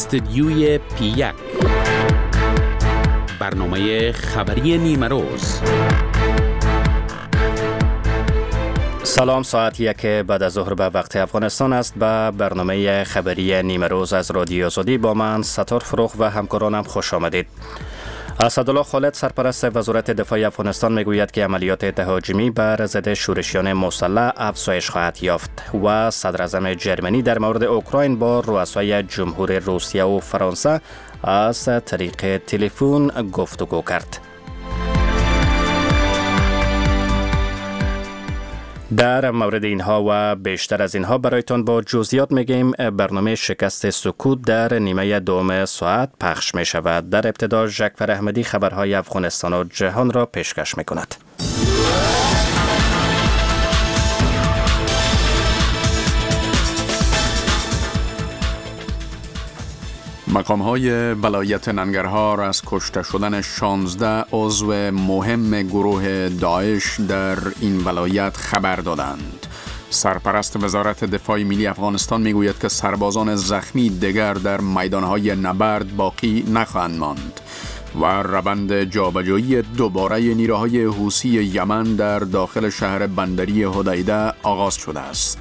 استدیوی پی1 برنامه خبری نیمه روز. سلام، ساعت 1 بعد از ظهر به وقت افغانستان است. به برنامه خبری نیمه روز از رادیو آزادی با من ستار فروغ و همکارانم خوش آمدید. اسدالله خالد سرپرست وزارت دفاع افغانستان میگوید که عملیات تهاجمی بر ضد شورشیان مسلح افزایش خواهد یافت و صدر اعظم جرمنی در مورد اوکراین با رؤسای جمهور روسیه و فرانسه از طریق تلفن گفتگو کرد. در مورد اینها و بیشتر از اینها برایتان با جزئیات میگیم. برنامه شکست سکوت در نیمه دوم ساعت پخش می شود. در ابتدا ژکفر احمدی خبرهای افغانستان و جهان را پیشکش می کند. مقام‌های ولایت ننگرهار از کشته شدن 16 عضو مهم گروه داعش در این ولایت خبر دادند. سرپرست وزارت دفاع ملی افغانستان میگوید که سربازان زخمی دیگر در میدانهای نبرد باقی نخواهند ماند و روند جابجایی دوباره نیروهای حوثی یمن در داخل شهر بندری حدیده آغاز شده است.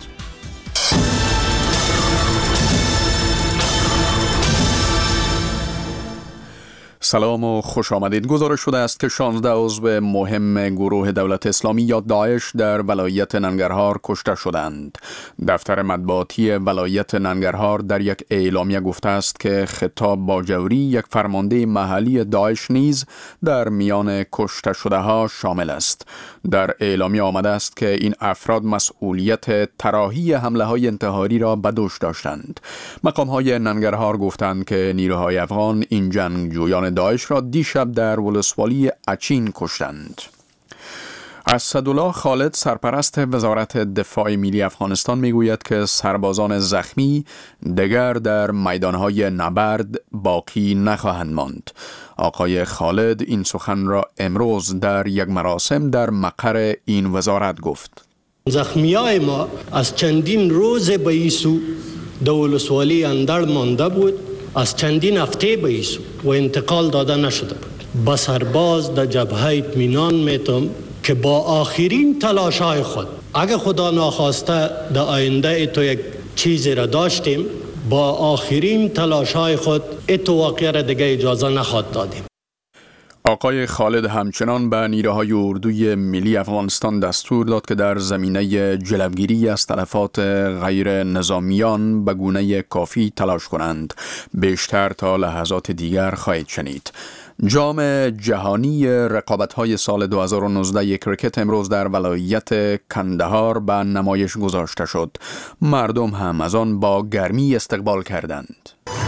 سلام و خوش آمدید. گزارش شده است که 16 عضو مهم گروه دولت اسلامی یا داعش در ولایت ننگرهار کشته شدند. دفتر مطبوعاتی ولایت ننگرهار در یک اعلامیه گفته است که خطاب باجوری، یک فرمانده محلی داعش نیز در میان کشته شده ها شامل است. در اعلامیه آمده است که این افراد مسئولیت طراحی حمله های انتحاری را به دوش داشتند. مقام های ننگرهار گفتند که نیروهای افغان این جنگجویان داعش را دیشب در ولسوالی اچین کشتند. اسدالله خالد سرپرست وزارت دفاع ملی افغانستان میگوید که سربازان زخمی دیگر در میدانهای نبرد باقی نخواهند ماند. آقای خالد این سخن را امروز در یک مراسم در مقر این وزارت گفت. زخمیای ما از چندین روز به ایسو در ولسوالی اندر مانده بود، از چندین هفته به ایسو و انتقال داده نشده بود. با سرباز در جبهه اطمینان میتم که با آخرین تلاشای خود، اگه خدا ناخواسته در آینده تو یک چیزی را داشتیم، با آخرین تلاشای خود اتو واقعه را دیگه اجازه نخواد دادیم. آقای خالد همچنان به نیروهای اردوی ملی افغانستان دستور داد که در زمینه جلوگیری از تلفات غیر نظامیان به گونه کافی تلاش کنند. بیشتر تا لحظات دیگر خواهید شنید. جام جهانی رقابت‌های سال 2019 کرکت امروز در ولایت کندهار به نمایش گذاشته شد. مردم هم از آن با گرمی استقبال کردند.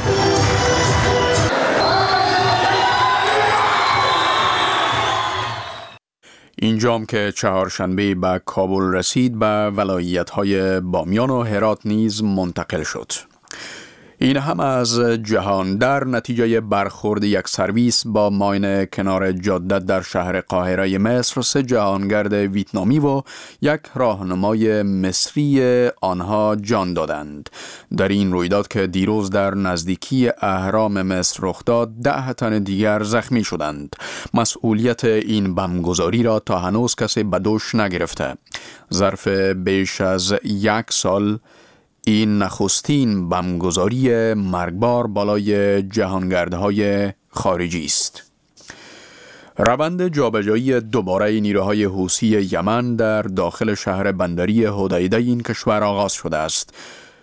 این جام که چهارشنبه به کابل رسید به ولایت‌های بامیان و هرات نیز منتقل شد. این هم از جهان. در نتیجه برخورد یک سرویس با ماین کنار جاده در شهر قاهره مصر، 3 جهانگرد ویتنامی و یک راهنمای مصری آنها جان دادند. در این رویداد که دیروز در نزدیکی اهرام مصر رخ داد، 10 تن دیگر زخمی شدند. مسئولیت این بمبگذاری را تا هنوز کسی به دوش نگرفته. ظرف بیش از 1 سال این نخستین بمبگذاری مرگبار بالای جهانگردهای خارجی است. روند جابجایی دوباره نیروهای حوثی یمن در داخل شهر بندری حدیده این کشور آغاز شده است.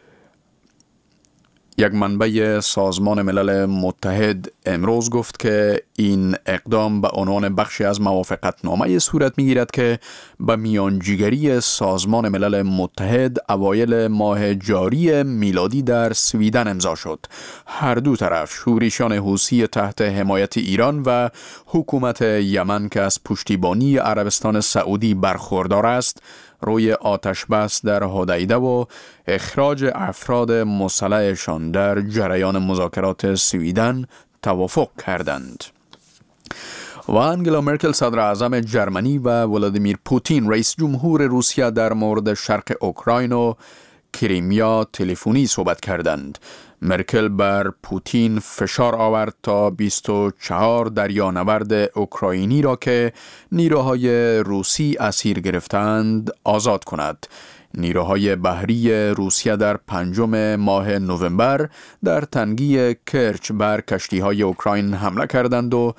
یک منبع سازمان ملل متحد امروز گفت که این اقدام به عنوان بخشی از موافقتنامه صورت می‌گیرد که به میانجیگری سازمان ملل متحد اوایل ماه جاری میلادی در سویدن امضا شد. هر دو طرف شورشیان حوثی تحت حمایت ایران و حکومت یمن که از پشتیبانی عربستان سعودی برخوردار است، روی آتش بس در حدیده و اخراج افراد مسلحشان در جریان مذاکرات سویدن توافق کردند. و انگلا مرکل صدر اعظم جرمنی و ولادیمیر پوتین رئیس جمهور روسیه در مورد شرق اوکراین و کریمیا تلفنی صحبت کردند. مرکل بر پوتین فشار آورد تا 24 دریانورد اوکراینی را که نیروهای روسی اسیر گرفتند آزاد کند. نیروهای بحری روسیه در 5 ماه نوامبر در تنگی کرچ بر کشتی‌های اوکراین حمله کردند و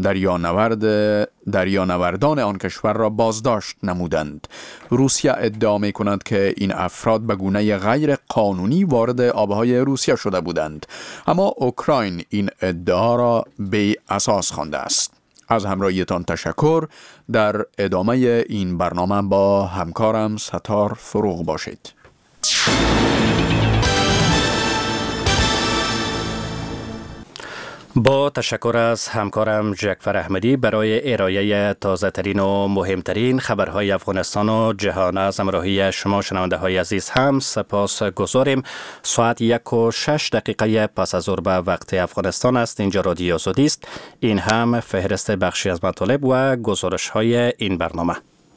دریانوردان آن کشور را بازداشت نمودند. روسیه ادعا می‌کند که این افراد به گونه غیر قانونی وارد آبهای روسیه شده بودند، اما اوکراین این ادعا را بی اساس خوانده است. از همراهیتان تشکر. در ادامه این برنامه با همکارم ستار فروغ باشید. با تشکر از همکارم جعفر احمدی برای ارائه تازه ترین و مهمترین خبرهای افغانستان و جهان. از همراهی شما شنونده های عزیز هم سپاس گذاریم. ساعت 1:06 پس از ظهر به وقت افغانستان است. اینجا رادیو آزادی است. این هم فهرست بخشی از مطالب و گزارش های این برنامه.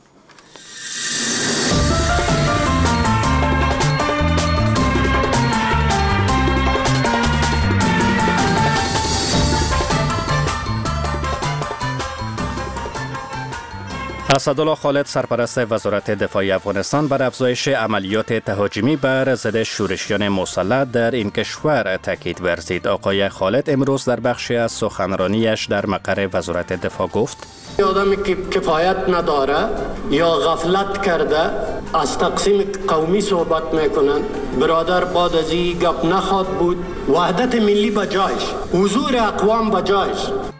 اسدالله خالد سرپرست وزارت دفاع افغانستان بر افزایش عملیات تهاجمی بر ضد شورشیان مسلح در این کشور تاکید ورزید. آقای خالد امروز در بخشی از سخنرانیش در مقر وزارت دفاع گفت: آدمی که کفایت نداره یا غفلت کرده از تقسیم قومی صحبت میکنن. برادر بعد از این گپ نخواد بود. وحدت ملی بجایش، حضور اقوام بجایش.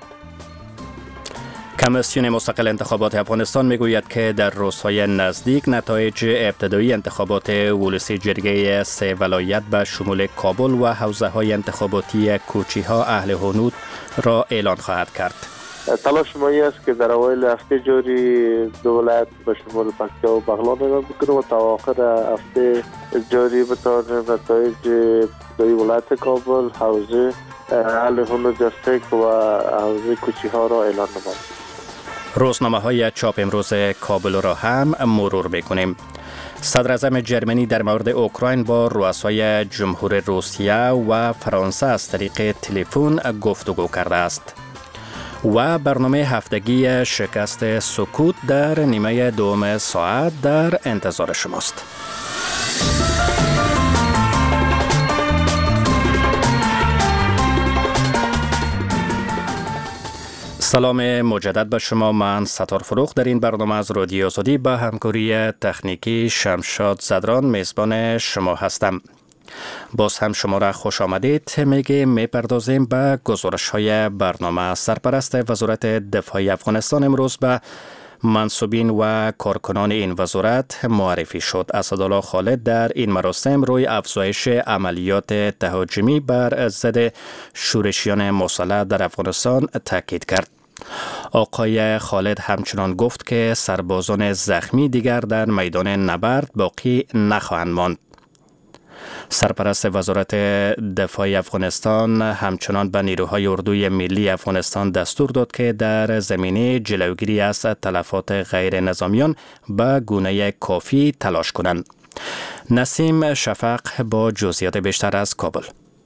کمیسیون مستقل انتخابات افغانستان میگوید که در روزهای نزدیک نتایج ابتدایی انتخابات ولسی جرگه 3 ولایت به شمول کابل و حوزه های انتخاباتی کوچی‌ها اهل هنود را اعلان خواهد کرد. تلاش ما است که در اوایل هفته جاری دولت به شمول پکتیا و بغلان اعلام بکنه و تا آخر هفته جاری بتوانیم نتایج ابتدایی ولایت کابل، حوزه اهل هنود جستک و حوزه کوچی‌ها را اعلان نماید. روزنامه های چاپ امروز کابل را هم مرور میکنیم. صدر اعظم جرمنی در مورد اوکراین با رؤسای جمهور روسیه و فرانسه از طریق تلفن گفتگو کرده است. و برنامه هفتگی شکست سکوت در نیمه دوم ساعت در انتظار شماست. سلام مجدد به شما. من ستار فروغ در این برنامه از رادیو آزادی با همکاری تکنیکی شمشاد زدران میزبان شما هستم. باز هم شما را خوش آمدید میپردازیم به گزارش های برنامه. سرپرست وزارت دفاع افغانستان امروز به منصوبین و کارکنان این وزارت معرفی شد. اسدالله خالد در این مراسم روی افزایش عملیات تهاجمی بر ضد شورشیان مسلح در افغانستان تاکید کرد. آقای خالد همچنان گفت که سربازان زخمی دیگر در میدان نبرد باقی نخواهند ماند. سرپرست وزارت دفاع افغانستان همچنان به نیروهای اردوی ملی افغانستان دستور داد که در زمینه جلوگیری از تلفات غیر نظامیان به گونه کافی تلاش کنند. نسیم شفق با جزئیات بیشتر از کابل.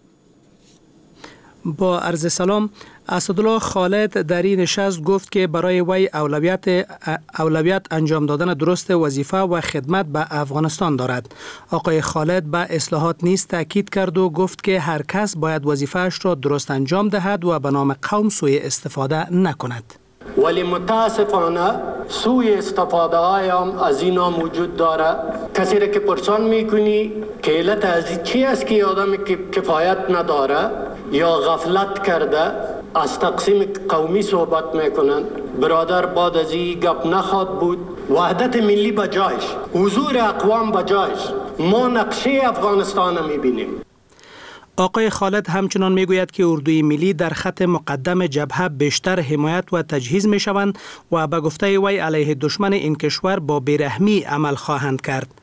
با عرض سلام، اسدالله خالد در این نشست گفت که برای وی اولویت انجام دادن درست وظیفه و خدمت به افغانستان دارد. آقای خالد به اصلاحات نیز تاکید کرد و گفت که هر کس باید وظیفه‌اش را درست انجام دهد و به نام قوم سوء استفاده نکند. ولی متاسفانه سوء استفاده هایم از اینا موجود داره. کسی را که پرسان میکنی که علت از چی است که آدمی که کفایت نداره یا غفلت کرده از تقسیم قومی صحبت میکنن. برادر بعد از این گپ نخواد بود. وحدت ملی بجایش، حضور اقوام بجایش. ما نقشه افغانستان میبینیم. آقای خالد همچنان میگوید که اردوی ملی در خط مقدم جبهه بیشتر حمایت و تجهیز میشوند و به گفته وی علیه دشمن این کشور با بیرحمی عمل خواهند کرد.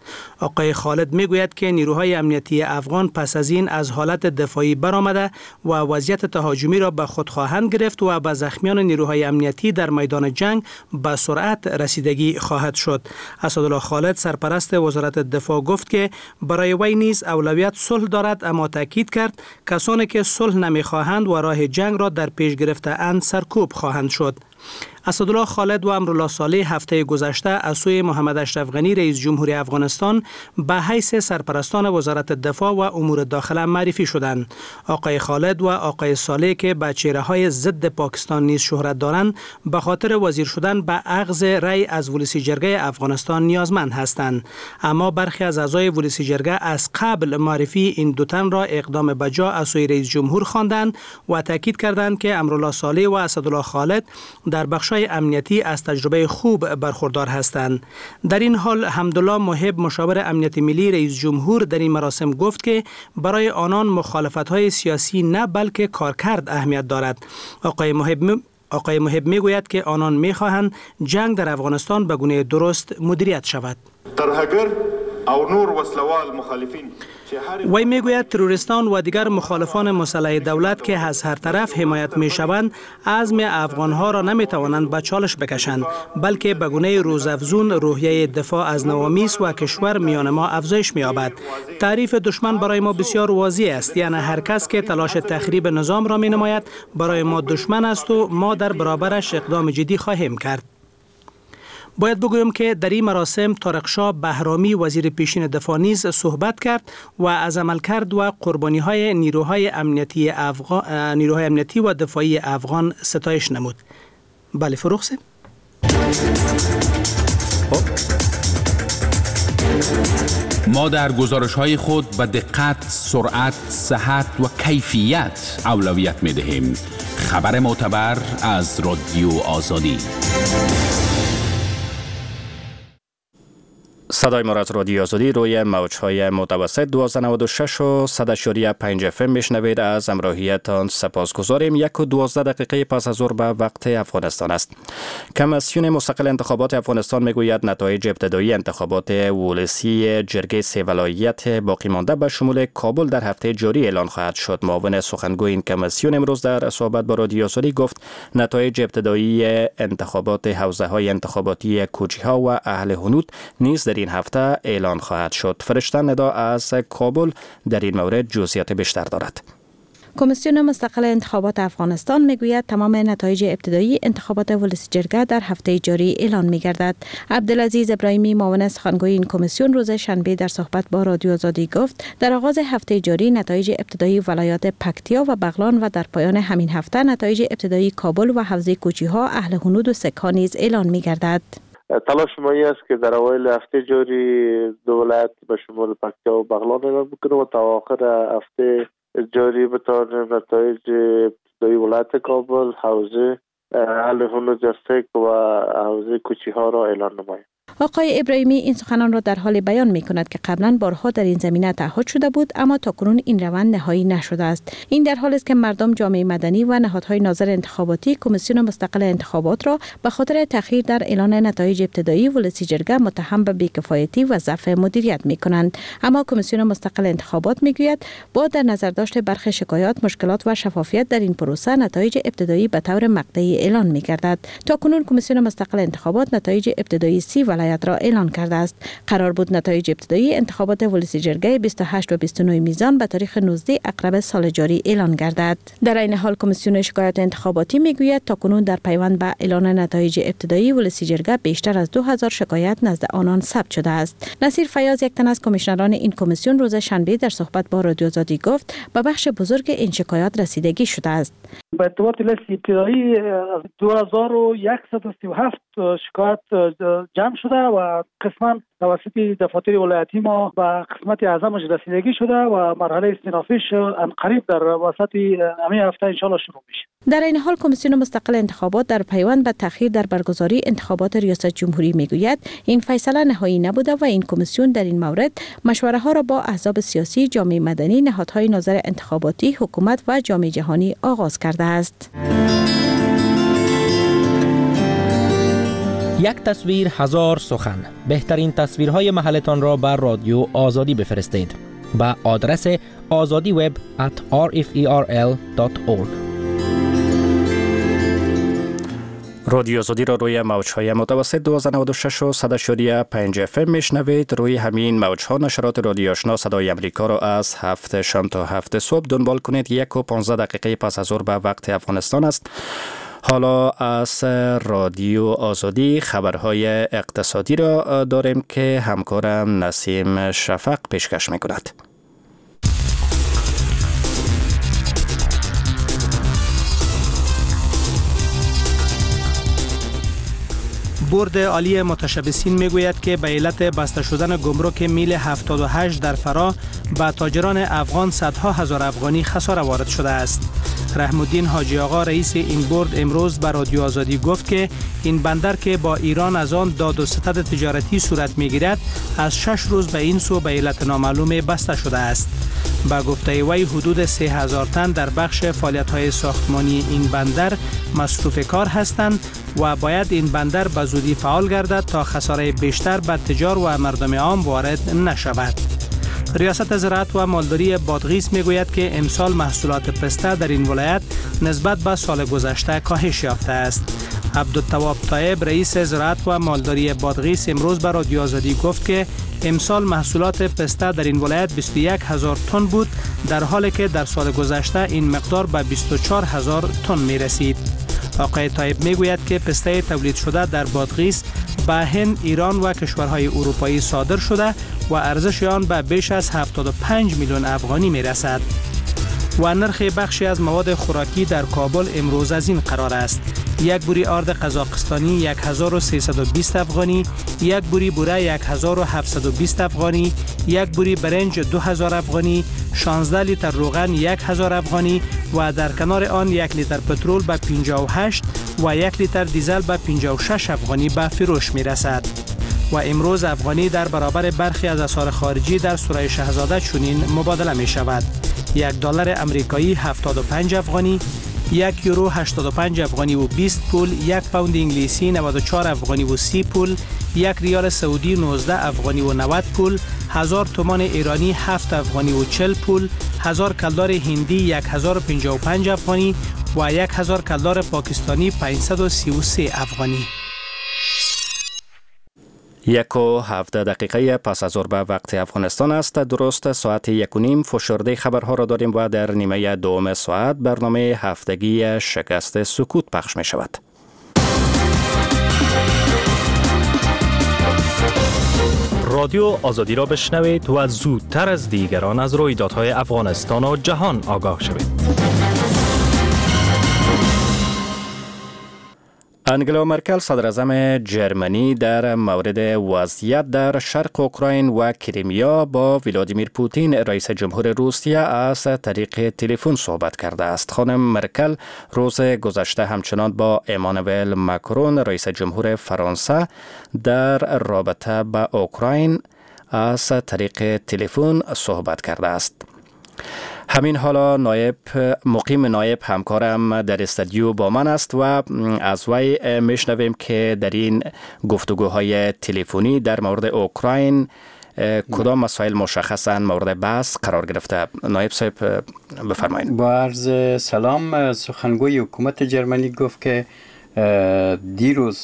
آقای خالد میگوید که نیروهای امنیتی افغان پس از این از حالت دفاعی برآمده و وضعیت تهاجمی را به خود خواهند گرفت و به زخمیان نیروهای امنیتی در میدان جنگ به سرعت رسیدگی خواهد شد. اسدالله خالد سرپرست وزارت دفاع گفت که برای وی نیز اولویت صلح دارد، اما تاکید کرد کسانی که صلح نمیخواهند و راه جنگ را در پیش گرفته‌اند سرکوب خواهند شد. اسدالله خالد و امرالله صالح هفته گذشته از سوی محمد اشرف غنی رئیس جمهوری افغانستان به حیث سرپرستان وزارت دفاع و امور داخله معرفی شدند. آقای خالد و آقای صالح که به چهره‌های ضد پاکستان نیز شهرت دارند، به خاطر وزیر شدن به اخذ رأی از ولسی جرگه افغانستان نیازمند هستند. اما برخی از اعضای ولسی جرگه از قبل معرفی این دو تن را اقدام بجا از سوی رئیس جمهور خواندند و تاکید کردند که امرالله صالح و اسدالله خالد در بخش‌های امنیتی از تجربه خوب برخوردار هستند. در این حال حمدالله محب مشاور امنیت ملی رئیس جمهور در این مراسم گفت که برای آنان مخالفت‌های سیاسی نه بلکه کارکرد اهمیت دارد. آقای محب میگوید که آنان می‌خواهند جنگ در افغانستان به گونه درست مدیریت شود. ترهګر او نور وسلوال مخالفین وی میگوید تروریستان و دیگر مخالفان مسلح دولت که از هر طرف حمایت میشوند عزم افغانها را نمیتوانند به چالش بکشند، بلکه به گونه روزافزون روحیه دفاع از نوامیس و کشور میان ما افزایش می‌یابد. تعریف دشمن برای ما بسیار واضح است، یعنی هر کس که تلاش تخریب نظام را مینماید برای ما دشمن است و ما در برابرش اقدام جدی خواهیم کرد. باید بگویم که در این مراسم طارق شاه بهرامی وزیر پیشین دفاع نیز صحبت کرد و از عملکرد و قربانی‌های نیروهای امنیتی و دفاعی افغان ستایش نمود. بله فروغ صاحب. ما در گزارش‌های خود به دقت، سرعت، صحت و کیفیت اولویت می‌دهیم. خبر معتبر از رادیو آزادی. صدای ما از رادیو آزادی روی موج‌های متوسط 1296 و 100.5 FM میشنوید. از همراهیتان سپاسگزاریم. 1:12 پس از ظهر به وقت افغانستان است. کمیسیون مستقل انتخابات افغانستان میگوید نتایج ابتدایی انتخابات ولسی جرگه 3 ولایت باقی مانده به شمول کابل در هفته جاری اعلان خواهد شد. معاون سخنگوی این کمیسیون امروز در صحبت با رادیو آزادی گفت نتایج ابتدایی انتخابات حوزه‌های انتخاباتی کوچی‌ها و اهل حنوط نیز در این هفته اعلان خواهد شد. فرشته ندا از کابل در این مورد جزئیات بیشتر دارد. کمیسیون مستقل انتخابات افغانستان میگوید تمام نتایج ابتدایی انتخابات ولسی جرگه در هفته جاری اعلان میگردد. عبدالعزیز ابراهیمی معاون سخنگوی این کمیسیون روز شنبه در صحبت با رادیو آزادی گفت در آغاز هفته جاری نتایج ابتدایی ولایات پکتیا و بغلان و در پایان همین هفته نتایج ابتدایی کابل و حوزه کوچی‌ها، اهل حنوط و سک‌ها نیز اعلان میگردد. تلاش ما است که در اوایل هفته جاری دو ولایت به شمول پکتیا و بغلان اعلام بکنیم و تا آخر هفته جاری بتوانیم نتایج ابتدایی ولایت کابل، حوزه اهل حنوط و حوزه کوچی‌ها را اعلان نماییم. آقای ابراهیمی این سخنان را در حال بیان می کند که قبلا بارها در این زمینه تعهد شده بود، اما تاکنون این روند نهایی نشده است. این در حالی است که مردم، جامعه مدنی و نهادهای ناظر انتخاباتی کمیسیون مستقل انتخابات را به خاطر تأخیر در اعلان نتایج ابتدایی ولسی جرگه متهم به بی‌کفایتی و ضعف مدیریت می کنند. اما کمیسیون مستقل انتخابات می گوید با در نظر داشت برخی شکایات، مشکلات و شفافیت در این پروسه نتایج ابتدایی به طور مقطعی اعلان می گردد. تاکنون کمیسیون مستقل انتخابات نتایج ابتدایی 30 ولایت را اعلان کرده است. قرار بود نتایج ابتدایی انتخابات ولسی جرگه 28 و 29 میزان به تاریخ 19 اکتبر سال جاری اعلان گردد. در این حال کمیسیون شکایات انتخاباتی میگوید تاکنون در پیوند به اعلان نتایج ابتدایی ولسی جرگه بیشتر از 2000 شکایت نزد آنان ثبت شده است. نصیر فیاض، یک تن از کمیشنران این کمیسیون، روز شنبه در صحبت با رادیو آزادی گفت به بخش بزرگ این شکایات رسیدگی شده است. به ارتباط لیست ابتدایی 2137 شکایت جمع شده و قسماً توسط دفاتر ولایتی ما به قسمت اعظمش رسیدگی شده و مرحله استینافیش قریب در وسط همین هفته ان شاء الله شروع میشه. در این حال کمیسیون مستقل انتخابات در پیوند به تأخیر در برگزاری انتخابات ریاست جمهوری میگوید این فیصله نهایی نبوده و این کمیسیون در این مورد مشوره ها را با احزاب سیاسی، جامعه مدنی، نهادهای ناظر انتخاباتی، حکومت و جامعه جهانی آغاز کرده است. یک تصویر هزار سخن. بهترین تصویرهای محلتان را بر رادیو آزادی بفرستید با آدرس azadiweb@rferl.org. رادیو آزادی را روی موج‌های متوسط 1296 و 100.5 FM میشنوید. روی همین موج‌ها نشرات رادیو آشنا صدای امریکا را از 7 شام تا 7 صبح دنبال کنید. 1:15 پس از ظهر به وقت افغانستان است. حالا از رادیو آزادی خبرهای اقتصادی را داریم که همکارم نسیم شفق پیشکش می‌کند. بورد عالی متشبثین میگوید که به علت بسته شدن گمرک میل 78 در فرا به تاجران افغان صدها هزار افغانی خساره وارد شده است. رحم الدین حاجی آقا رئیس این بورد امروز به رادیو آزادی گفت که این بندر که با ایران از آن داد و ستد تجارتی صورت میگیرد از 6 روز به این سو به علت نامعلوم بسته شده است. با گفته وی حدود 3000 تن در بخش فعالیت‌های ساختمانی این بندر مصروف کار هستند و باید این بندر به زودی فعال گردد تا خساره بیشتر به تجار و مردم عام وارد نشود. ریاست زراعت و مالداری بادغیس میگوید که امسال محصولات پسته در این ولایت نسبت به سال گذشته کاهش یافته است. عبدالتواب طایب رئیس زراعت و مالداری بادغیس امروز به رادیو آزادی گفت که امسال محصولات پسته در این ولایت 21000 تن بود، در حالی که در سال گذشته این مقدار به 24000 تن می رسید. آقای طایب می گوید که پسته تولید شده در بادغیس به هند، ایران و کشورهای اروپایی صادر شده و ارزش آن به بیش از 75 میلیون افغانی می رسد. و نرخ بخشی از مواد خوراکی در کابل امروز از این قرار است: یک بوری آرد قزاقستانی 1320 افغانی، یک بوری بوره 1720 افغانی، یک بوری برنج 2000 افغانی، 16 لیتر روغن 1000 افغانی و در کنار آن 1 لیتر پترول به 58 و 1 لیتر دیزل به 56 افغانی به فروش می رسد. و امروز افغانی در برابر برخی از اسعار خارجی در سوره شهزاده چنین مبادله می شود: $1 امریکایی 75 افغانی، 1 یورو 85 افغانی و 20 پول، 1 پوند انگلیسی 94 افغانی و 30 پول، 1 ریال سعودی 19 افغانی و 90 پول، 1000 تومان ایرانی 7 افغانی و 40 پول، 1000 کلدار هندی 1055 افغانی و 1000 کلدار پاکستانی 533 افغانی. 1:17 پس از ظهر به وقت افغانستان است. درست ساعت 1:30 فشرده خبرها را داریم و در نیمه دوم ساعت برنامه هفتگی شکست سکوت پخش می شود. رادیو آزادی را بشنوید و زودتر از دیگران از رویدادهای افغانستان و جهان آگاه شوید. انگلا مرکل صدراعظم جرمنی در مورد وضعیت در شرق اوکراین و کریمیا با ولادیمیر پوتین رئیس جمهور روسیه از طریق تلفن صحبت کرده است. خانم مرکل روز گذشته همچنان با امانوئل ماکرون رئیس جمهور فرانسه در رابطه با اوکراین از طریق تلفن صحبت کرده است. همین حالا مقیم نایب همکارم در استودیو با من است و از وی میشنویم که در این گفتگوهای تلفنی در مورد اوکراین کدام مسائل مشخصاً مورد بحث قرار گرفته. نایب صاحب بفرمایید. با عرض سلام، سخنگوی حکومت جرمنی گفت که دیروز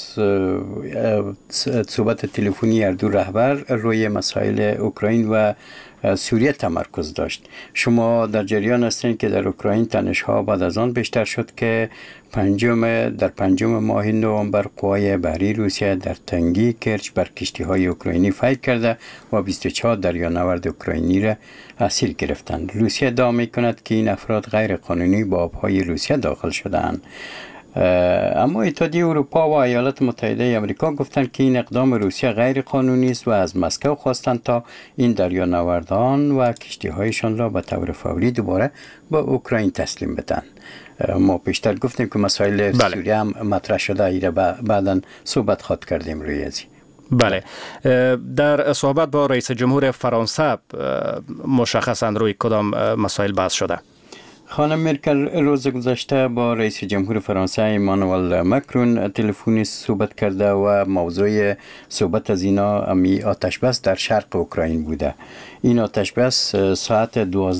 صحبت تلفنی هر دو رهبر روی مسائل اوکراین و سوریه تمرکز داشت. شما در جریان هستین که در اوکراین تنش‌ها بعد از آن بیشتر شد که در پنجم ماه نوامبر قوای بحری روسیه در تنگی کرچ بر کشتی‌های اوکراینی فیر کرده و 24 دریانورد اوکراینی را اسیر گرفتند. روسیه ادعا می‌کند که این افراد غیر قانونی با آب‌های روسیه داخل شده‌اند. اما اتحادیه اروپا و ایالات متحده آمریکا گفتند که این اقدام روسیه غیر قانونی است و از مسکو خواستند تا این دریانوردان و کشتی‌هایشان را به طور فوری دوباره به اوکراین تسلیم بدن. ما پیشتر گفتیم که مسائل سوریه هم مطرح شده، ایره بعداً صحبت خواهد کردیم روی ازی. بله، در صحبت با رئیس جمهور فرانسه مشخصاً روی کدام مسائل بحث شده؟ خانم مرکل روز گذشته با رئیس جمهور فرانسه ایمانوئل مکرون تلفنی صحبت کرده و موضوع صحبت از اینا امی آتش بس در شرق اوکراین بوده. این آتش بس ساعت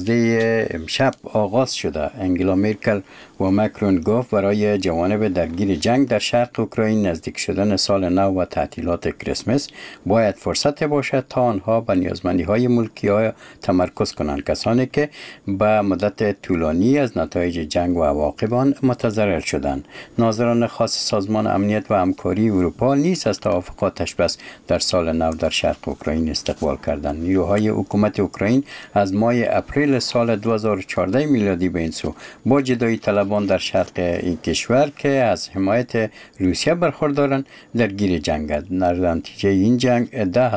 12 امشب آغاز شده. انگلا مرکل و مکرون گفت برای جوانب درگیر جنگ در شرق اوکراین نزدیک شدن سال نو و تعطیلات کریسمس باید فرصت باشد تا آنها به نیازمندی‌های ملکی ها تمرکز کنند، کسانی که به مدت طولانی از نتایج جنگ و عواقب آن متضرر شدند. ناظران خاص سازمان امنیت و همکاری اروپا نیز از توافق آتش بس در سال نو در شرق اوکراین استقبال کردند. نیروهای حکومت اوکراین از ماه اپریل سال 2014 میلادی به این سو با جدایی طلبان در شرق این کشور که از حمایت روسیه برخوردارند درگیر جنگند. در نتیجه این جنگ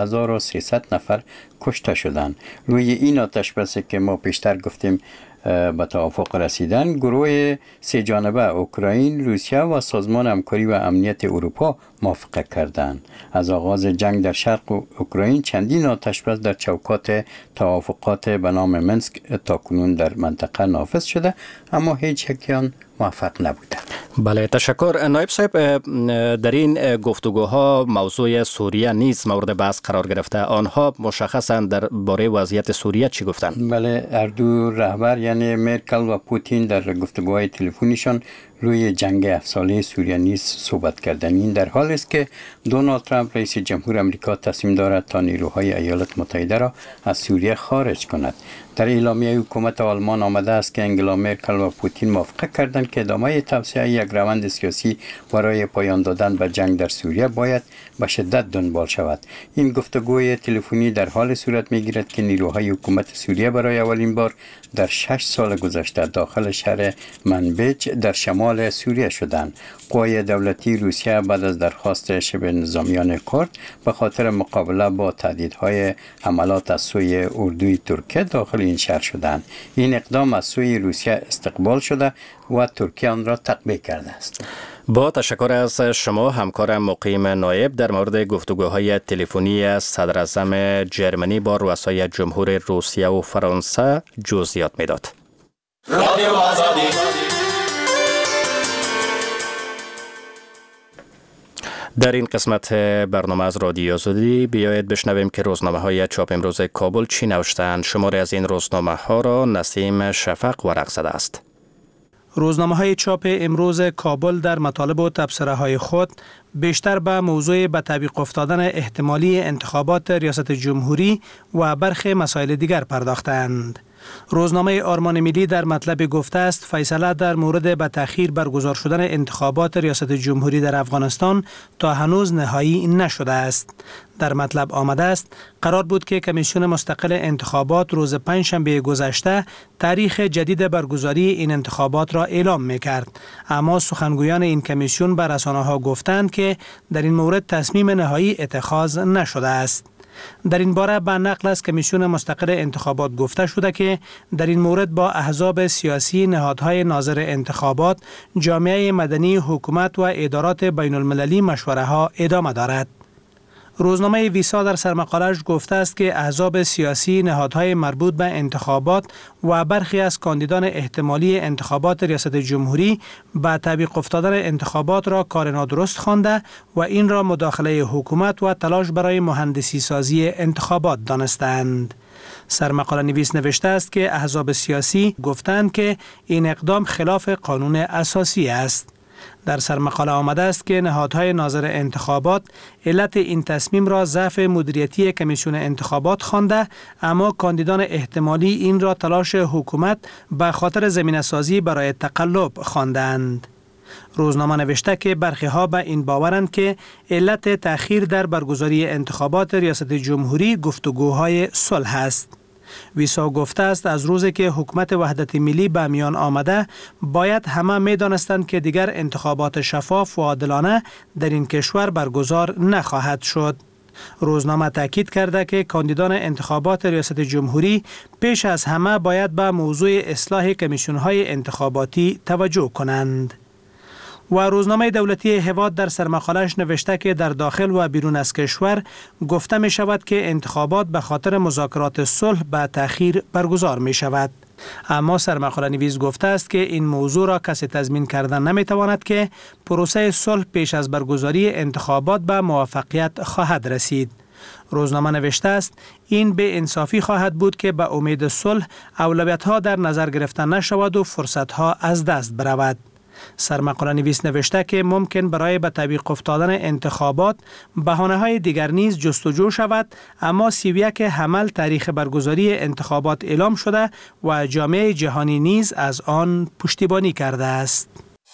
10,300 نفر کشته شدند. روی این آتش بسی که ما پیشتر گفتیم به توافق رسیدن، گروه سه جانبه اوکراین، روسیه و سازمان همکاری و امنیت اروپا موافقت کردند. از آغاز جنگ در شرق اوکراین چندین آتش بس در چوکات توافقات به نام منسک تاکنون در منطقه نافذ شده، اما هیچ یکی آن موفق نبوده. بله، تشکر. نایب صاحب، در این گفتگوها موضوع سوریه نیز مورد بحث قرار گرفته. آنها مشخصا درباره وضعیت سوریه چی گفتند؟ بله، هر دو رهبر یعنی مرکل و پوتین در گفتگوهای تلفنیشان روی جنگ 7 ساله سوریه نیز صحبت کردند. این در حالی است که دونالد ترامپ رئیس جمهور آمریکا تصمیم دارد تا نیروهای ایالات متحده را از سوریه خارج کند. در اعلامیه حکومت آلمان آمده است که انگلا مرکل و پوتین موافقت کردند که ادامه توسعه یک روند سیاسی برای پایان دادن به جنگ در سوریه باید به شدت دنبال شود. این گفتگوی تلفنی در حال صورت می‌گیرد که نیروهای حکومت سوریه برای اولین بار در 6 سال گذشته داخل شهر منبج در شمال سوریه شدند. قوای دولتی روسیه بعد از درخواست شبه نظامیان کرد به خاطر مقابله با تهدیدهای حملات از سوی اردوی ترکیه داخل این شهر شدند. این اقدام از سوی روسیه استقبال شده و ترکیه آن را تطبیق کرده است. با تشکر از شما همکارم مقیم نایب در مورد گفتگوهای تلفنی صدر اعظم جرمنی با رؤسای جمهور روسیه و فرانسه جزئیات میداد. رادیو آزادی. در این قسمت برنامه از رادیو آزادی بیایید بشنویم که روزنامه‌های چاپ امروز کابل چی نوشتند. شماری از این روزنامه‌ها را نسیم شفق ورق زده است. روزنامه‌های چاپ امروز کابل در مطالب و تبصره‌های خود بیشتر به موضوع به تعویق افتادن احتمالی انتخابات ریاست جمهوری و برخی مسائل دیگر پرداختند. روزنامه آرمان ملی در مطلب گفته است فیصله در مورد به تأخیر برگزار شدن انتخابات ریاست جمهوری در افغانستان تا هنوز نهایی نشده است. در مطلب آمده است قرار بود که کمیسیون مستقل انتخابات روز پنجشنبه گذشته تاریخ جدید برگزاری این انتخابات را اعلام می‌کرد، اما سخنگویان این کمیسیون به رسانه‌ها گفتند که در این مورد تصمیم نهایی اتخاذ نشده است. در این باره به نقل از کمیسیون مستقل انتخابات گفته شده که در این مورد با احزاب سیاسی، نهادهای ناظر انتخابات، جامعه مدنی، حکومت و ادارات بین المللی مشوره ها ادامه دارد. روزنامه ویسا در سرمقاله‌اش گفته است که احزاب سیاسی، نهادهای مربوط به انتخابات و برخی از کاندیدان احتمالی انتخابات ریاست جمهوری به تعویق افتادن انتخابات را کار نادرست خوانده و این را مداخله حکومت و تلاش برای مهندسی سازی انتخابات دانستند. سرمقاله نویس نوشته است که احزاب سیاسی گفتند که این اقدام خلاف قانون اساسی است. در سرمقاله آمده است که نهادهای ناظر انتخابات علت این تصمیم را ضعف مدیریتی کمیسیون انتخابات خوانده، اما کاندیدان احتمالی این را تلاش حکومت به خاطر زمینه‌سازی برای تقلب خواندند. روزنامه نوشته که برخی ها به این باورند که علت تأخیر در برگزاری انتخابات ریاست جمهوری گفتگوهای صلح است. ویسا گفته است از روزی که حکومت وحدت ملی به میان آمده باید همه می دانستند که دیگر انتخابات شفاف و عادلانه در این کشور برگزار نخواهد شد. روزنامه تاکید کرده که کاندیدان انتخابات ریاست جمهوری پیش از همه باید به موضوع اصلاح کمیسیون‌های انتخاباتی توجه کنند. و روزنامه دولتی هواد در سرمقاله‌اش نوشته که در داخل و بیرون از کشور گفته می شود که انتخابات به خاطر مذاکرات صلح به تأخیر برگزار می شود. اما سرمقاله نویس گفته است که این موضوع را کسی تضمین کردن نمیتواند که پروسه صلح پیش از برگزاری انتخابات به موفقیت خواهد رسید. روزنامه نوشته است این به انصافی خواهد بود که به امید صلح اولویت‌ها در نظر گرفته نشود و فرصت‌ها از دست برود. سرمقاله نویس نوشته که ممکن برای به تعویق افتادن انتخابات بهانه‌های دیگر نیز جستجو شود، اما 31 حمل تاریخ برگزاری انتخابات اعلام شده و جامعه جهانی نیز از آن پشتیبانی کرده است.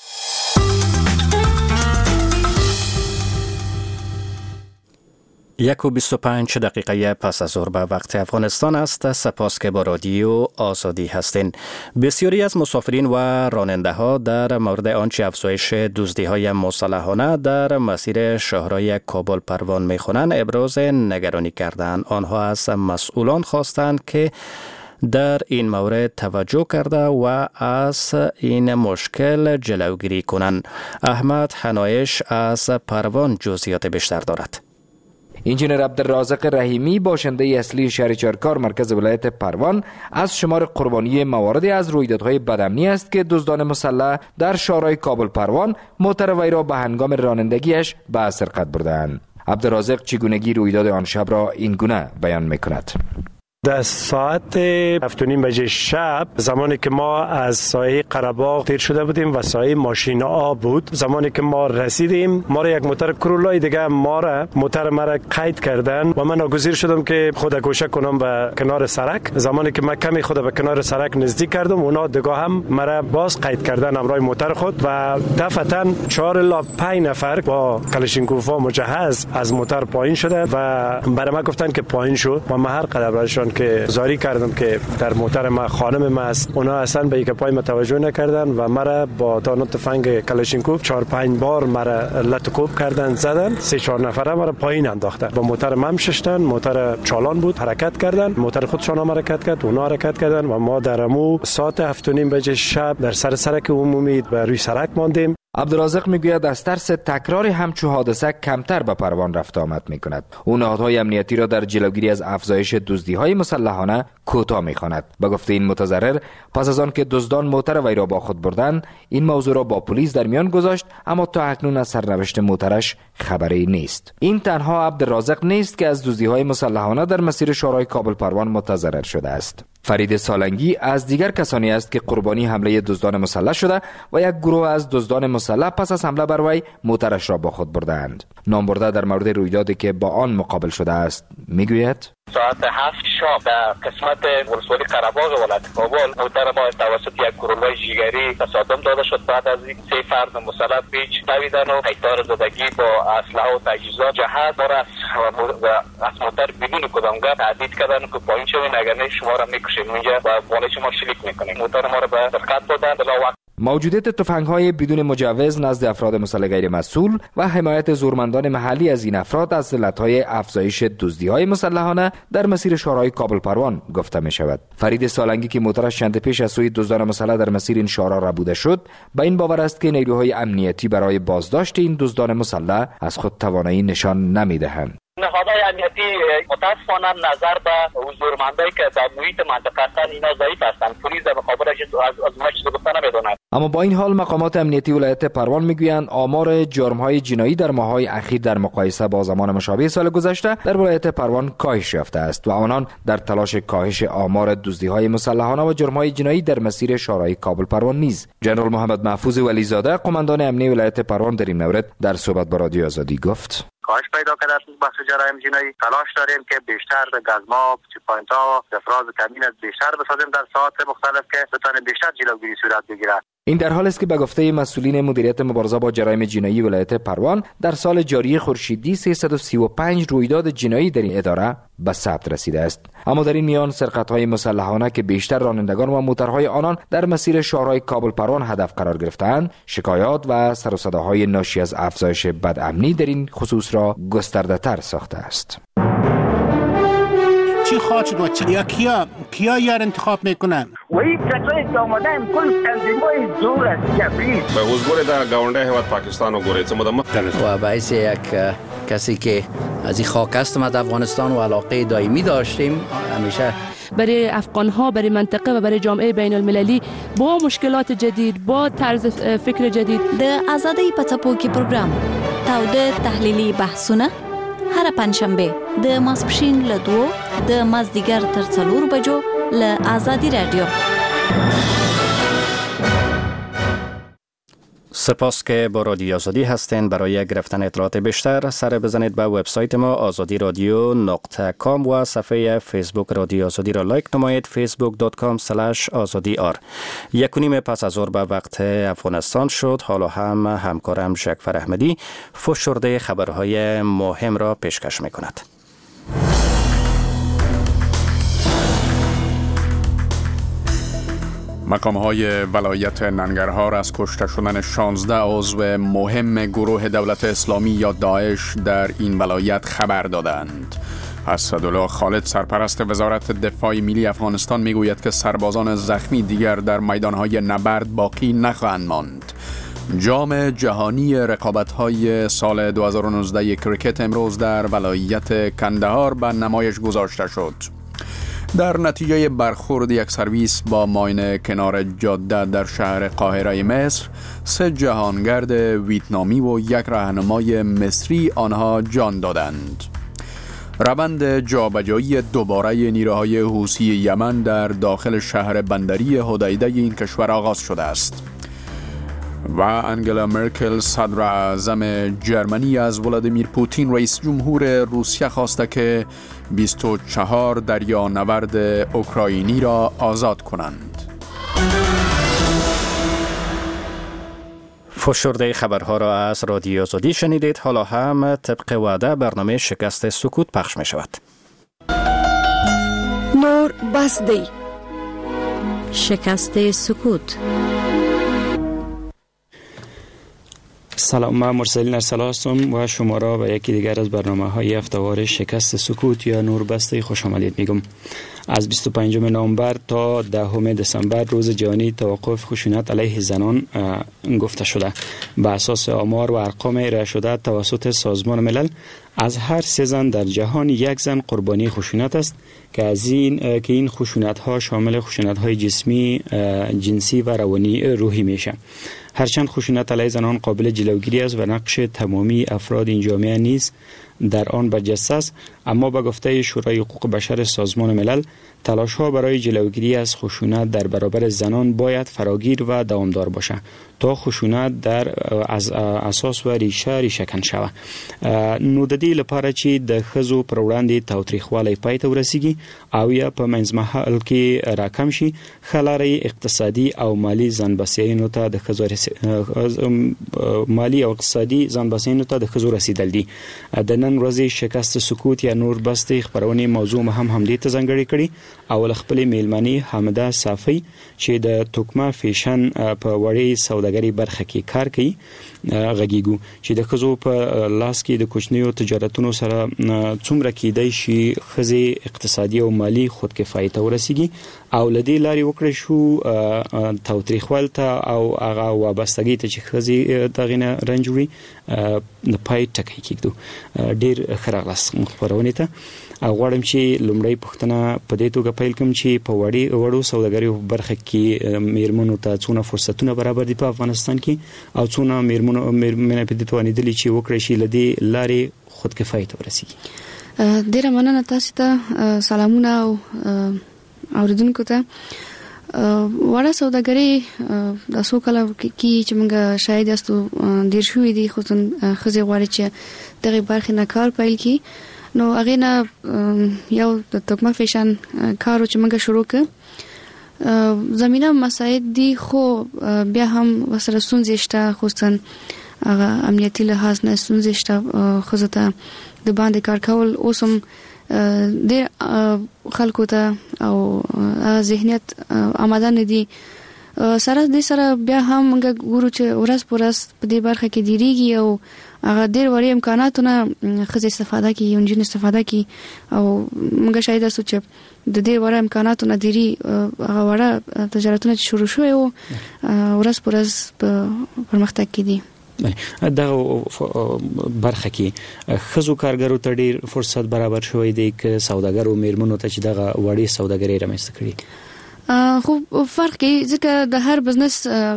1:25 دقیقه پس از ظهر به وقت افغانستان است. سپاس که با رادیو آزادی هستین. بسیاری از مسافرین و راننده ها در مورد آنچه افزایش دزدی های مسلحانه در مسیر شاهراه کابل پروان می خوانند ابراز نگرانی کردند. آنها از مسئولان خواستند که در این مورد توجه کرده و از این مشکل جلوگیری کنند. احمد حنایش از پروان جزئیات بیشتر دارد. انجینر عبدالرازق رحیمی باشنده اصلی شهر چرکار مرکز ولایت پروان از شمار قربانی مواردی از رویدادهای بدامنی است که دزدان مسلح در شاهراه کابل پروان موتر وی را به هنگام رانندگیش به سرقت بردند. عبدالرازق چگونگی رویداد آن شب را این گونه بیان می‌کند. در ساعت 7:30 بجه شب زمانی که ما از سایه قره‌باغ تیر شده بودیم و سایه ماشین آب بود، زمانی که ما رسیدیم ما را یک موتر کرولای دیگه موتر مرا قید کردن و من ناگزیر شدم که خود گوشه کنم به کنار سرک. زمانی که من کمی خود به کنار سرک نزدیک کردم اونا دیگه هم مرا باز قید کردن همراه موتر خود و دفعتاً 4 الی 5 نفر با کلاشینکوفا مجهز از موتر پایین شده و برای من گفتن که پایین شو و من هر قدم برایشان که زاری کردم که در موتر ما خانم ما است. اونا اصلا به یک پای متوجه نکردن و مرا با تانو تفنگ کلاشینکوف 4-5 بار مرا لطکوب کردن، زدن. 3-4 نفره مرا پایین انداختن. با موتر من ششتن، موتر چالان بود، حرکت کردن. موتر خودشان هم حرکت کرد، اونا حرکت کردن و ما در امو ساعت 7:30 بجه شب در سر سرک عمومی به روی سرک ماندیم. عبدالرازق میگوید از ترس تکرار همچو حادثه کمتر به پروان رفت آمد میکند. او نهادهای امنیتی را در جلوگیری از افزایش دزدی‌های مسلحانه کوتاه میخواند. به گفته این متضرر پس از آن که دزدان موتر وی را با خود بردند این موضوع را با پلیس در میان گذاشت، اما تا اکنون از سرنوشت موترش خبری نیست. این تنها عبدالرازق نیست که از دزدی‌های مسلحانه در مسیر شاهراه کابل پروان متضرر شده است. فرید سالنگی از دیگر کسانی است که قربانی حمله دزدان مسلح شده و یک گروه از دزدان مسلح پس از حمله بر وی موترش را با خود بردند. نام برده در مورد رویدادی که با آن مقابل شده است میگوید: ساعت 7 شب در قسمت ولسوالی قره‌باغ ولایت کابل موتر ما توسط یک گروه جیگری تصادم داده شد. بعد از این 3 فرد مسلح پیچ دویدن و قیددار زدگی با اسلحه و تجهیزات جهت ما را از موتر بدون کدام گپ تهدید کردن که پایین شوین اگر نه شما را میکشیم اینجا و بالای شما شلیک میکنیم. موتر ما را به سرقت بردن. موجودیت تفنگ‌های بدون مجوز نزد افراد مسلح غیر مسئول و حمایت زورمندان محلی از این افراد از علتهای افزایش دزدی‌های مسلحانه در مسیر شاهراه کابل پروان گفته می شود. فرید سالنگی که موترش چند پیش از سوی دزدان مسلح در مسیر این شاهراه ربوده شد، با این باور است که نیروهای امنیتی برای بازداشت این دزدان مسلح از خود توانایی نشان نمی‌دهند. نهادهای امنیتی متاسفانه نظر به حضورمندایی که در محیط منطقه هستند اینا ضعیف هستند. پلیس در مقابلش از ما چیزی گفته نمی‌داند. اما با این حال مقامات امنیتی ولایت پروان میگویند آمار جرم‌های جنایی در ماه‌های اخیر در مقایسه با زمان مشابه سال گذشته در ولایت پروان کاهش یافته است و آنان در تلاش کاهش آمار دزدی‌های مسلحانه و جرم‌های جنایی در مسیر شاهراه کابل پروان نیز. جنرال محمد محفوظ ولیزاده قماندان امنیتی ولایت پروان در این مورد در صحبت با رادیو آزادی گفت: کاهش پیدا کرده است بحث جرایم جنایی. تلاش داریم که بیشتر گزماب، چیپ‌پوینت‌ها، افراز کمین بیشتر بسازیم در ساعات مختلف که بتونه بیشتر جلوگیری صورت بگیره. این در حالی است که به گفته مسئولین مدیریت مبارزه با جرایم جنایی ولایت پروان در سال جاری خورشیدی 335 رویداد جنایی در این اداره به ثبت رسیده است. اما در این میان سرقت‌های مسلحانه که بیشتر رانندگان و موترهای آنان در مسیر شاهراه کابل پروان هدف قرار گرفتند، شکایات و سر و صداهای ناشی از افزایش بدامنی در این خصوص را گسترده‌تر ساخته است. چی خواهد شد و کیا یار انتخاب میکنن؟ و این کسایی که آمدن کل تنظیم‌های زور است جبری به حضور در گاونده هیواد پاکستان و گوریت و باعث یک کسی که از این خاک هستم از افغانستان و علاقه دائمی داشتیم، همیشه برای افغان‌ها، برای منطقه و برای جامعه بین المللی با مشکلات جدید، با طرز فکر جدید. د آزادۍ په څپو کې پروګرام تاوده تحلیلي بحثونه هر پنځشنبه د ماسپښین له 2 د مازدیګر تر 4 بجو له آزادی رادیو. سپاس که با رادیو آزادی هستین. برای گرفتن اطلاعات بیشتر سر بزنید به وبسایت ما azadiradyo.com و صفحه فیسبوک رادیو آزادی را لایک نمایید facebook.com/azadi. 1:30 پس از ظهر به وقت افغانستان شد. حالا هم همکارم شکفر احمدی فشرده خبرهای مهم را پیشکش میکند. مقام‌های ولایت ننگرهار از کشته شدن 16 عضو مهم گروه دولت اسلامی یا داعش در این ولایت خبر دادند. اسدالله خالد سرپرست وزارت دفاع ملی افغانستان میگوید که سربازان زخمی دیگر در میدانهای نبرد باقی نخواهند ماند. جام جهانی رقابت‌های سال 2019 کریکت امروز در ولایت کندهار به نمایش گذاشته شد. در نتیجه برخورد یک سرویس با ماین کنار جاده در شهر قاهره مصر، 3 جهانگرد ویتنامی و یک راهنمای مصری آنها جان دادند. روند جابجایی دوباره نیروهای حوثی یمن در داخل شهر بندری حدیده این کشور آغاز شده است. و انگلا مرکل صدر اعظم جرمنی از ولادیمیر پوتین رئیس جمهور روسیه خواسته که 24 دریانورد اوکراینی را آزاد کنند. فشرده خبرها را از رادیو آزادی شنیدید. حالا هم طبق وعده برنامه شکست سکوت پخش می شود. نور بس دی. شکست سکوت. سلام، من مرسلین ارسلا هستم و شما را به یکی دیگر از برنامه‌های هفته‌وار شکست سکوت یا نوربسته خوش آمدید میگم. از 25 نوامبر تا 10 دسامبر روز جهانی توقف خشونت علیه زنان گفته شده. بر اساس آمار و ارقام ارائه شده توسط سازمان ملل، از هر 3 زن در جهان 1 زن قربانی خشونت است که این خشونت ها شامل خشونت های جسمی، جنسی و روحی میشه. هرچند خشونت علیه زنان قابل جلوگیری است و نقش تمامی افراد این جامعه نیز در آن برجسته است، اما به گفته شورای حقوق بشر سازمان ملل، تلاش‌ها برای جلوگیری از خشونت در برابر زنان باید فراگیر و دوامدار باشد تا خشونت در از اساس و ریشه کن شود. نو د دې لپاره چې د ښځو پر وړاندې تاوتریخوالی پای ته ورسیږي او یا په منځمهال کې راکم شي، ښه لارې اقتصادي او مالي ځانبسیاینو ته د ښځو رسیدل دي. د نن ورځې شکست سکوت یا نور بستې خبرونې موضوع هم همدې ته ځانګړې کړي او له خپلې میلمنې حامده صافی چې د توکمه فیشن په وړې سوداګرۍ برخه کې کار کوي غږیږو چې د ښځو په لاس کې د کوچنیو تجارتونو سره څومره کېدای شي ښځې اقتصادي او مالي خودکفایي ته ورسیږي او له دې لارې وکړی شو تاوتریخوال ته او هغه وابستګۍ ته چې ښځې دغې نه رنج وړي د پای ټکی کېږدو. ډېر ښه راغلاست خپرونې ته. غواړم چې لومړی پوښتنه په دې توګه پیل کړم چې په وړو سوداګریو برخه کې میرمنو ته څونه فرصتونه برابر دي په افغانستان کې او څونه میرمنې په دې توانېدلي چې وکړی شي له دې لارې خودکفایي ته ورسیږي. ډېره مننه تاسو ته. سلامونه او اوریدونکو ته. وړه سوداګري د څو کاله کې چې موږ شاید یاستو ډېر شوي دي، خصوصا ښځې غواړي چې دغې برخې نه کار پیل کړي. نو هغې نه یو د توکمه فیشن کار چې موږ شروع کړ. زمینه مساعد دي خو بیا هم ورسره ستونزې شته، خصوصا هغه امنیتي لحاظ نه ستونزې شته ښځو ته د باندې کار کول. اوس هم ډېر خلکو ته او ذهنیت آماده نه دي. سره دې سره بیا هم موږ ګورو چې ورځ په ورځ په دې برخه کې ډېرېږي او هغه ډېر وړې امکاناتونه ښځې استفاده کوي او نجونې استفاده کوي او موږ شاید یاستو چې د دې وړه امکاناتونه ډېري هغه وړه تجارتونه چې شروع شوي وو ورځ په ورځ په پرمختګ کې دي. دا برخه کې خزو کارګرو ته ډیر فرصت برابر شوی دی ک سوداګرو میرمنو ته چې دغه وړي سوداګري رامنځته کړي خو فرق کې ځکه د هر بزنس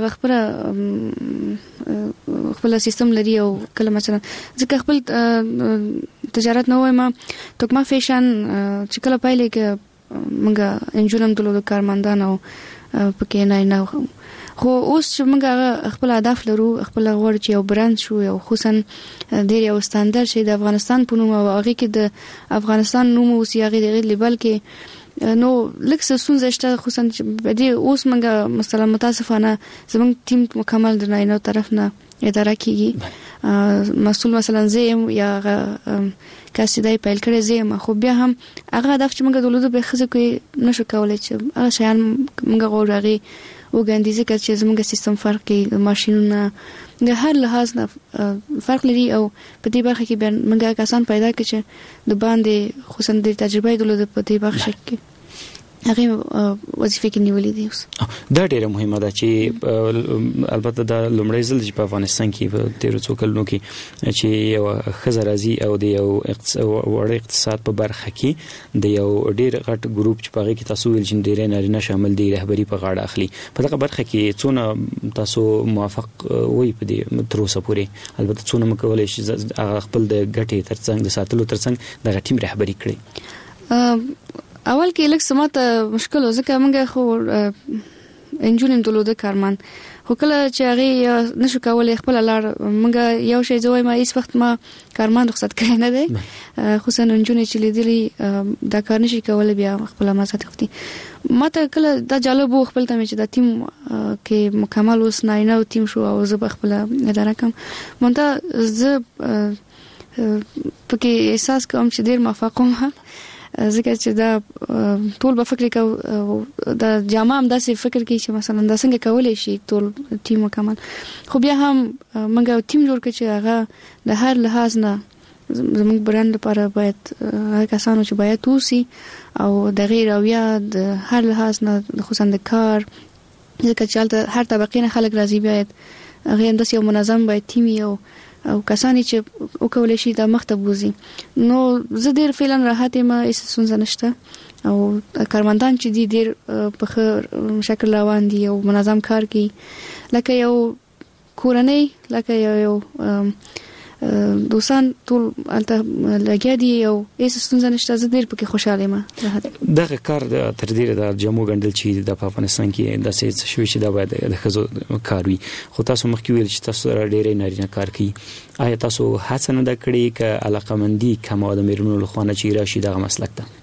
خپل سیستم لري او کله مثلا ځکه خپل تجارت نه وایم توکما فیشن چې کله پایله کې موږ انجولم دلو د کارمندانو پکې نه خو اوس چې موږ خپل هدف لرو خپل غوړ چې یو برند شو او خصوصا ډیر یو ستاندر شي د افغانستان په نوم او هغه کې د افغانستان نوم او سیاغي د لیبل کې نو لکه سونزه شته خصوصا چې د اوس موږ متاسفانه زموږ ټیم مکمل د نه طرف نه اداره کیږي مسؤل مثلا زم یا کاسیدای پیل کړی زم خو بیا هم هغه هدف چې موږ دولت به خزه کوي نشو کولای چې هغه شیان موږ غوړغي وګاندې ځکه چې زموږ سیستم فرق کوي ماشینونه د هر لحاظ نه فرق لري او په دې برخه کې موږ کسان پیدا کړي چې د باندې خصوصا د تجربه دولت په دې برخه کې هغه وظیفه کې نیولې دي اوس دا ډیره مهمه ده چې البته د لومړی ځل چې په افغانستان کې په 13 کلونو کې چې یو خزرازي او د یو وړ اقتصاد په برخه کې د یو ډیر غټ ګروپ چې په هغه کې تاسو ویل چې ډیر نارینه شامل دي رهبری په غاړه اخلي په دغه برخه کې څونه تاسو موافق وي په دې تر اوسه پورې البته څونه مکولای شي خپل د ګټې ترڅنګ د ساتلو ترڅنګ د ټیم رهبری کړي اول کې لکه سماته مشکل ځکه موږ خو انجونیم دلو د کارمان خو کله چې هغه نشو کولای خپل لار موږ یو شی زوی ما هیڅ وخت ما کارمان رخصت کړی نه دی خصوصا انجونې چې لیدلې دا کار نشي کولای بیا خپل مازات خفتي ماته کله دا جالب وو خپل ته چې دا ټیم کې مکمل اوس نه ټیم شو او زه خپل اداره کوم مونته زه پکې احساس کوم چې ډیر موافقم ځکه چې دا ټول به فکر کوي دا جامه هم داسې فکر کوي چې مثلا دا څنګه کولای شي ټول ټیم مکمل خو بیا هم موږ ټیم جوړ کړی چې هغه د هر لحاظ نه زموږ برند لپاره باید کسانو چې باید توسي او د غیر او یا د هر لحاظ نه خصوصا د کار ځکه چې هر طبقه نه خلک راځي باید هغه انداز یو منظم باید ټیم او کسانی چې وکولای شي د مخته بوزي نو زه ډیر فعلا راحت ما هیڅ ستونزه نشته او کارمندان چې دي ډیر په خیر شکل روان دي او منظم کار کوي لکه یو کورنۍ لکه یو دوستان ټول الته لګیا دي او هیڅ ستونزه نشته زه ډیر پکې خوشاله یم دغه کار د تر ډیره د جمهور ګڼل چې د افغانستان کې د څه شوی چې دا باید د خزو کار وي خو تاسو مخکې ویل چې تاسو ډیره نارینه کار کوي آیا تاسو هڅه نه کړې ک علاقمندي کومه د میرمنو لخوا چې راشي دغه مسلک ته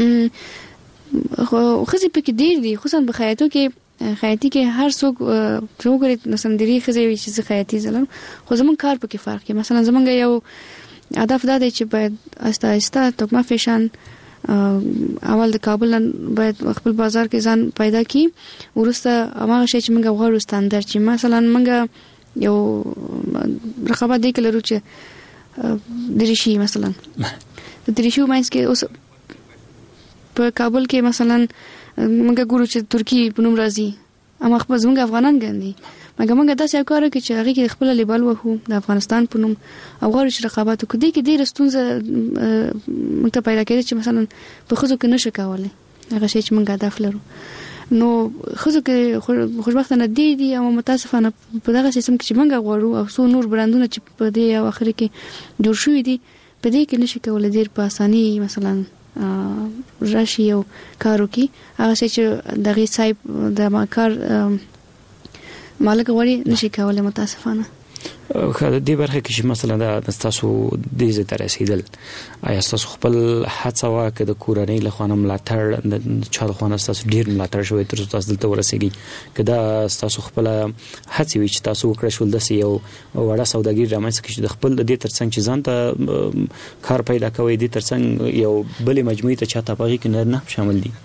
خو خزي پکې ډیر دي خصوصا په خیاطو کې خیاطي کې هر څوک څوګري نسندري خزي وي چې خیاطي زلم خو زمون کار پکې فرق کې مثلا زمونږ یو هدف دا دی چې باید آسته آسته توکما فیشن اول د کابل باید خپل بازار کې ځان پیدا کړي ورسته هغه شی چې موږ غواړو ستاندر چې مثلا موږ یو رقابت دی کلرو چې درشي مثلا د درشي ماینس کې اوس په کابل کې مثلا موږ ګورو چې ترکی په نوم راځي اما خپل زموږ افغانان ګاندي موږ داسې کار کوي چې هغه کې خپل لیبل وهو د افغانستان په نوم او غواړو چې رقابت وکړي کې ډېر ستونزه موږ ته پیدا کېږي چې مثلا په خزو کې نشو کولای هغه شی چې موږ هدف لرو نو خزو کې خوشبختانه دي او متاسفانه په دغه سیستم کې چې موږ غواړو او څو نور برندونه چې په دې او اخر کې جوړ شوي دي په دې کې نشي کولای ډېر په اساني مثلا راشي او کارو کې هغه چې دغه صاحب د ماکار مالک وړي نشي کولای متاسفانه خو دې برخه کې چې مثلا د تاسو د دې تر رسیدل آیا تاسو خپل هڅه واکه د کورنۍ له خوا ملاتړ د چا له خوا تاسو ډیر ملاتړ شوی تر تاسو دلته ورسېږي کدا تاسو خپل هڅه وي چې تاسو وکړئ شول د یو وړه سوداګر رامنځته کړي د خپل د دې ترڅنګ چې ځان ته کار پیدا کوي د ترڅنګ یو بلې مجموعي ته چاته پغې کې نه شامل دي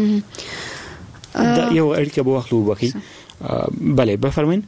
دا یو اړیکه به واخلو باقي بله بفرمایئ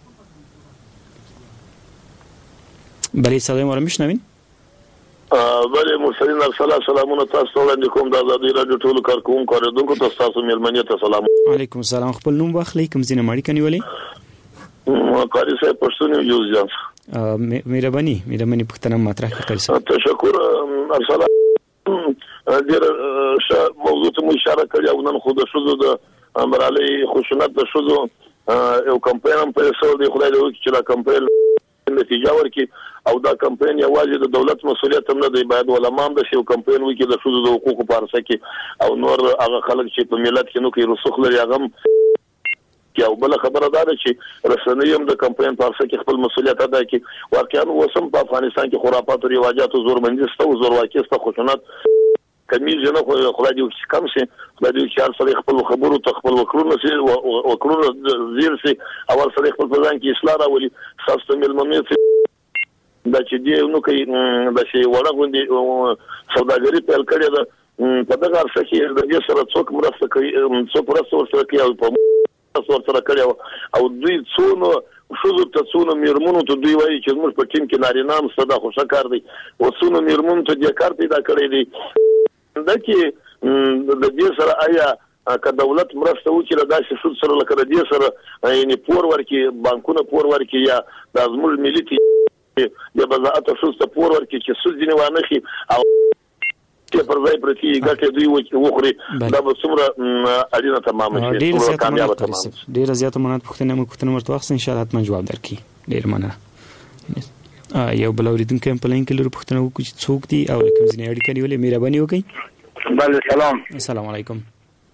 بله سلام علیکم مشنوین بله مرسلین سلامونه تاسو ته وړاندې کوم د ازادي رادیو ټولو کارکونکو اوریدونکو تاسو مېلمنې ته سلام علیکم سلام خپل نوم واخلئ کوم ځینې ماړی کني ولې قاری صاحب پښتون یو ځان مهرباني پښتنه مطرح کړئ. تشکر ارسلا ډیر موضوع ته مو اشاره کړې او نن خو د شوزو د امرالي خشونت د شوزو یو کمپاین په سر دی خدای دې وکړي چې دا کمپاین نتیجه ورکړي او دا کمپاین یوازې د دولت مسؤلیت هم نه دی، باید علماء هم د شیو کمپاین وکړي د شوزو د حقوقو په اړه کې او نور هغه خلک چې په ملت کې نو کې رسوخ لري هغه او بل خبره ده چې رسنۍ هم د کمپاین په اړه کې خپل مسؤلیت ادا کوي. واقعا وسم په افغانستان کې خرافات او رواجات او زورمندي او زورواکي او خشونت کمیږي نه، خو خدای دې کم شي، خدای دې چې هر څه خپل خبرو ته خپل وکړو سي او وکړو زیر سي اول سره خپل ځان کې اصلاح راولي. خاصه ملمنې دا چې دی نو کوي دا چې وړه غوندي سوداګري پیل کړې ده په دغه ارسه کې د دې سره څوک مرسته کوي، څوک مرسته ورسره کوي او په سره کړو او دوی څونو شوزو ته څونو میرمنو ته دوی وایي چې موږ په ټیم کې نارینه هم صدا خوشا کار دی او څونو میرمنو ته دې کار پیدا کړی دی دا چې د دې سره آیا که دولت مرسته وکړي دا چې شود سره لکه دې سره یعنی پور ورکي بانکونه پور ورکي یا د زموږ ملي د بزاعت شود ته پور ورکي چې سود دي نه خي او پر ځای پرتی ګټه دوی وخوري دا به څومره اړینه تمام شي څومره کامیاب تمام شي. ډیر زیات مننه پوښتنه ورته واخص ان شاء الله حتما جواب درکړي. ډیر مننه. یو بل اوریدونکو په لین کې لري پوښتنه وکړي چې څوک دي او کوم ځای اړیکه نیولې مهرباني وکړئ. بله سلام. السلام علیکم.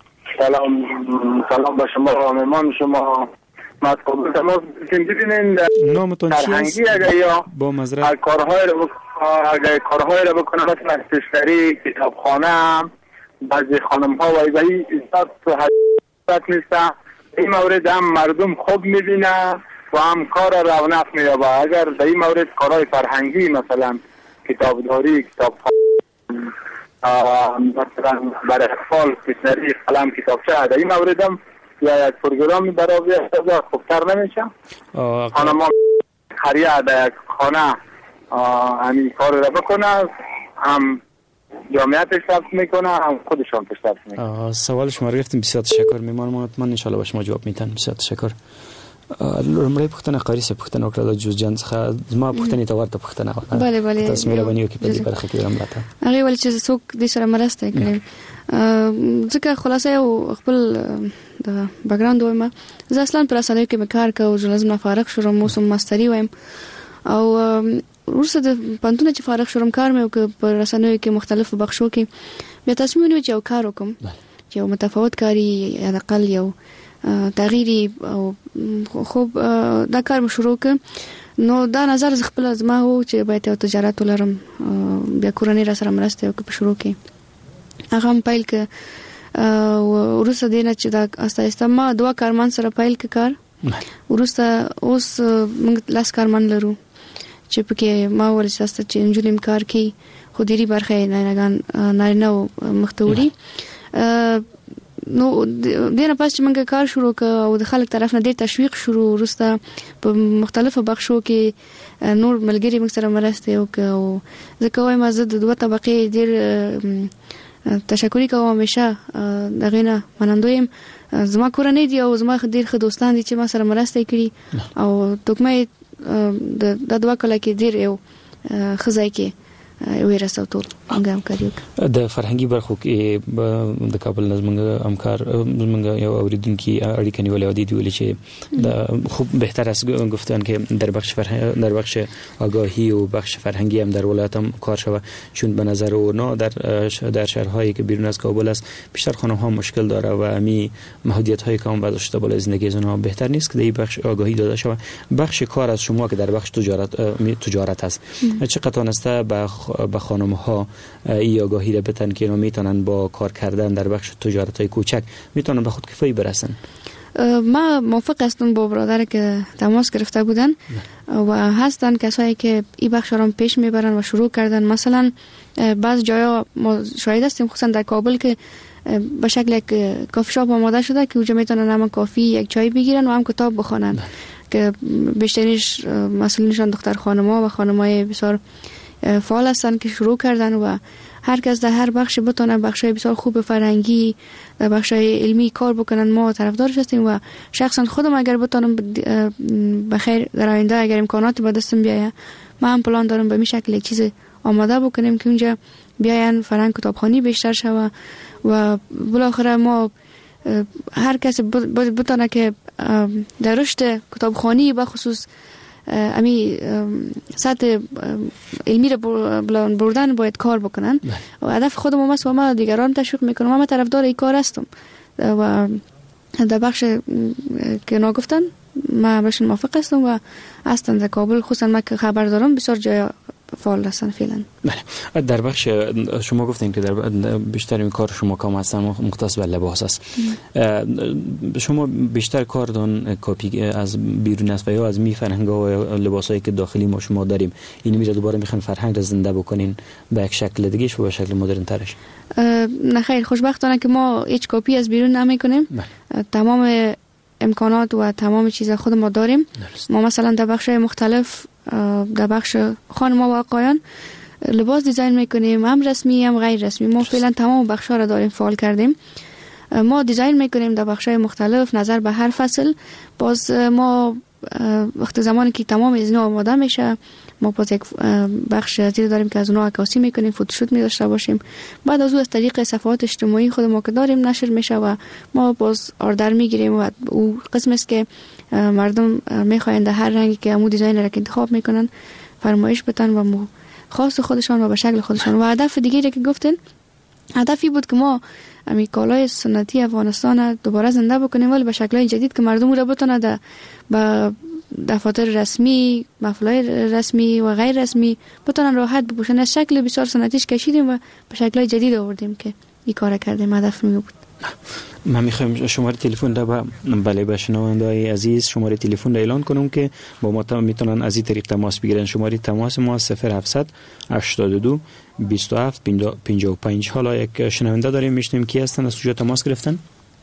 سلام به شما و مهمان شما. مطلب تماس ببینید نامتون چیست؟ با معذرت کارهای رو بکنم مثلا استشاری کتابخانه بعضی خانم ها و ایبایی ایستاد تو حضرت نیستن. این مورد هم مردم خوب میبینه و هم کار رونق میابه. اگر در این مورد کارهای فرهنگی مثلا کتابداری کتابخانه مثلا برای اطفال استشاری قلم کتابچه در این مورد هم یا یک پروگرام برای احتضار خوبتر نمیشه. خانم ها خریه در یک خانه همین کار رو بکنه هم جامعه پیشرفت میکنه هم خودشان پیشرفت میکنه. سوال شما رو گرفتیم. بسیار تشکر. میمانم حتما ان شاء الله به شما جواب میتن. بسیار تشکر. لومړی پوښتنه قاری سه پوښتنه وکړه د جوز جان څخه زما پوښتنه ته ورته پوښتنه وکړه. بله تاسو مهرباني وکړئ په دې برخه کې رامراته هغه ول چې څوک دې سره مرسته کوي ځکه خلاصه یو خپل د بیکګراوند وایم. زه اصلا پر اسانه کې کار کوم، ژورنالیزم نه فارغ شوم، موسم ماستری وایم او ورسره د پانتونه چې فارغ شوم کار مې وکړ په رسنیو کې مختلفو بخشو کې. بیا تصمیم ونیو چې یو کار وکم چې یو متفاوت کاری یا د اقل یو تغییری او خوب دا کار مې شروع کړ. نو دا نظر خپل زما وو چې باید یو تجارت ولرم. بیا کورنۍ را سره مرسته وکړه په شروع کې. هغه هم پیل ک ورسره دینه چې دا اساسا ما دوه کارمن سره پیل ک کار ورسره اوس موږ لاس کارمن لرو چې پکې ما ورساسته چې انجلیم کار کوي خو ډيري برخه نه مختوري. نو دینه پس چې موږ کار شروع ک او د خلک طرف نه ډیر تشویق شروع ورسته په مختلفو بخشو کې نور ملګری موږ سره مرسته وکړو. ځکه وایم زه د دوه طبقه ډیر تشکر کوم همیشه دغه نه منندویم. زما کورنۍ دی او زما ډیر ښه دوستان دي چې ما سره مرسته کړي او توکمه د دوه کله کې ډیر یو خزای کې ویرسو ټول هنګام کوي. د فرهنګي برخو کې د کابل نظمنګ همکار زمنګ یو اوریدونکو اړیکه نیولې و دي ویل چې د خوب بهتر است گفتن که در بخش آگاهی و بخش فرهنگی هم در ولایت هم کار شود، چون به نظر اونا در شهرهایی که بیرون از کابل است بیشتر خانم ها مشکل داره و امی محدودیت هایی که هم داشته بالا زندگی از اونها بهتر نیست که در بخش آگاهی داده شود. بخش کار از شما که در بخش تجارت است چقدر تونسته به خانم ها ای آگاهی را بتن که میتونن با کار کردن در بخش تجارت های کوچک میتونن به خود کفایی برسن؟ ما موافق هستم با برادر که تماس گرفته بودن و هستن کسایی که این بخش را پیش میبرن و شروع کردن. مثلا بعض جایا ما شاهد هستیم خصوصا در کابل که به شکل یک کافی شاپ آماده شده که اونجا میتونن هم کافی یک چای بگیرن و هم کتاب بخونن که بیشترینش مسئولینشان دختر خانم‌ها و خانم‌های بسیار فعال هستن که شروع کردن و هر کس در هر بخش بتونه بخشای بسیار خوب فرهنگی در بخشای علمی کار بکنن. ما طرفدارش هستیم و شخصا خودم اگر بتونم بخیر در آینده اگر امکانات به دستم بیاید من هم پلان دارم به این شکل یک چیز آماده بکنیم که اونجا بیاین فرهنگ کتابخوانی بیشتر شود و بالاخره ما هر کس بتونه که در رشد کتابخوانی به خصوص امی سطح علمی رو بردن باید کار بکنن و هدف خودم است و ما دیگران تشویق میکنم. من طرفدار این کار هستم و در بخش که نگفتن من بهش موافق هستم و اصلا در کابل خصوصا من که خبر دارم بسیار جای فعال هستن فعلا. بله در بخش شما گفتین که در بیشتر این کار شما کام هستن مختص به لباس است. شما بیشتر کار دان کپی از بیرون است و یا از می فرهنگ و لباسایی که داخلی ما شما داریم این میره دوباره میخوان فرهنگ را زنده بکنین به یک شکل دیگه و به شکل مدرن ترش؟ نه خیر، خوشبختانه که ما هیچ کپی از بیرون نمیکنیم. تمام امکانات و تمام چیز خود ما داریم. ما مثلا در بخش مختلف در بخش خانم و آقایان لباس دیزاین میکنیم، هم رسمی هم غیر رسمی. ما فعلا تمام بخش‌ها را داریم فعال کردیم. ما دیزاین میکنیم در بخش‌های مختلف نظر به هر فصل. باز ما وقت زمانی که تمام از اینا آماده میشه ما باز یک بخش زیر داریم که از اونها عکاسی میکنیم، فوتوشوت می‌داشته باشیم. بعد از اون از طریق صفحات اجتماعی خود ما که داریم نشر میشه و ما باز آردر میگیریم و او قسم است که مردم میخواین در هر رنگی که امو دیزاین را که انتخاب میکنن فرمایش بتن و خاص خودشان و به شکل خودشان. و هدف دیگری که گفتن هدفی بود که ما امی کالای سنتی افغانستان دوباره زنده بکنیم ولی به شکل‌های جدید که مردم را بتونه با دفاتر رسمی، محفل‌های رسمی و غیر رسمی بتونن راحت بپوشن. از شکل بسیار سنتیش کشیدیم و به شکل‌های جدید آوردیم که این کار کردیم. هدف می بود. من میخوایم شماره تلفن را به شنونده‌های عزیز شماره تلفن را اعلان کنم که با ما میتونن از این طریق تماس بگیرن. شماره تماس ما 0700 82 27 55. حالا یک شنونده داریم میشنیم کی هستن از کجا تماس گرفتن؟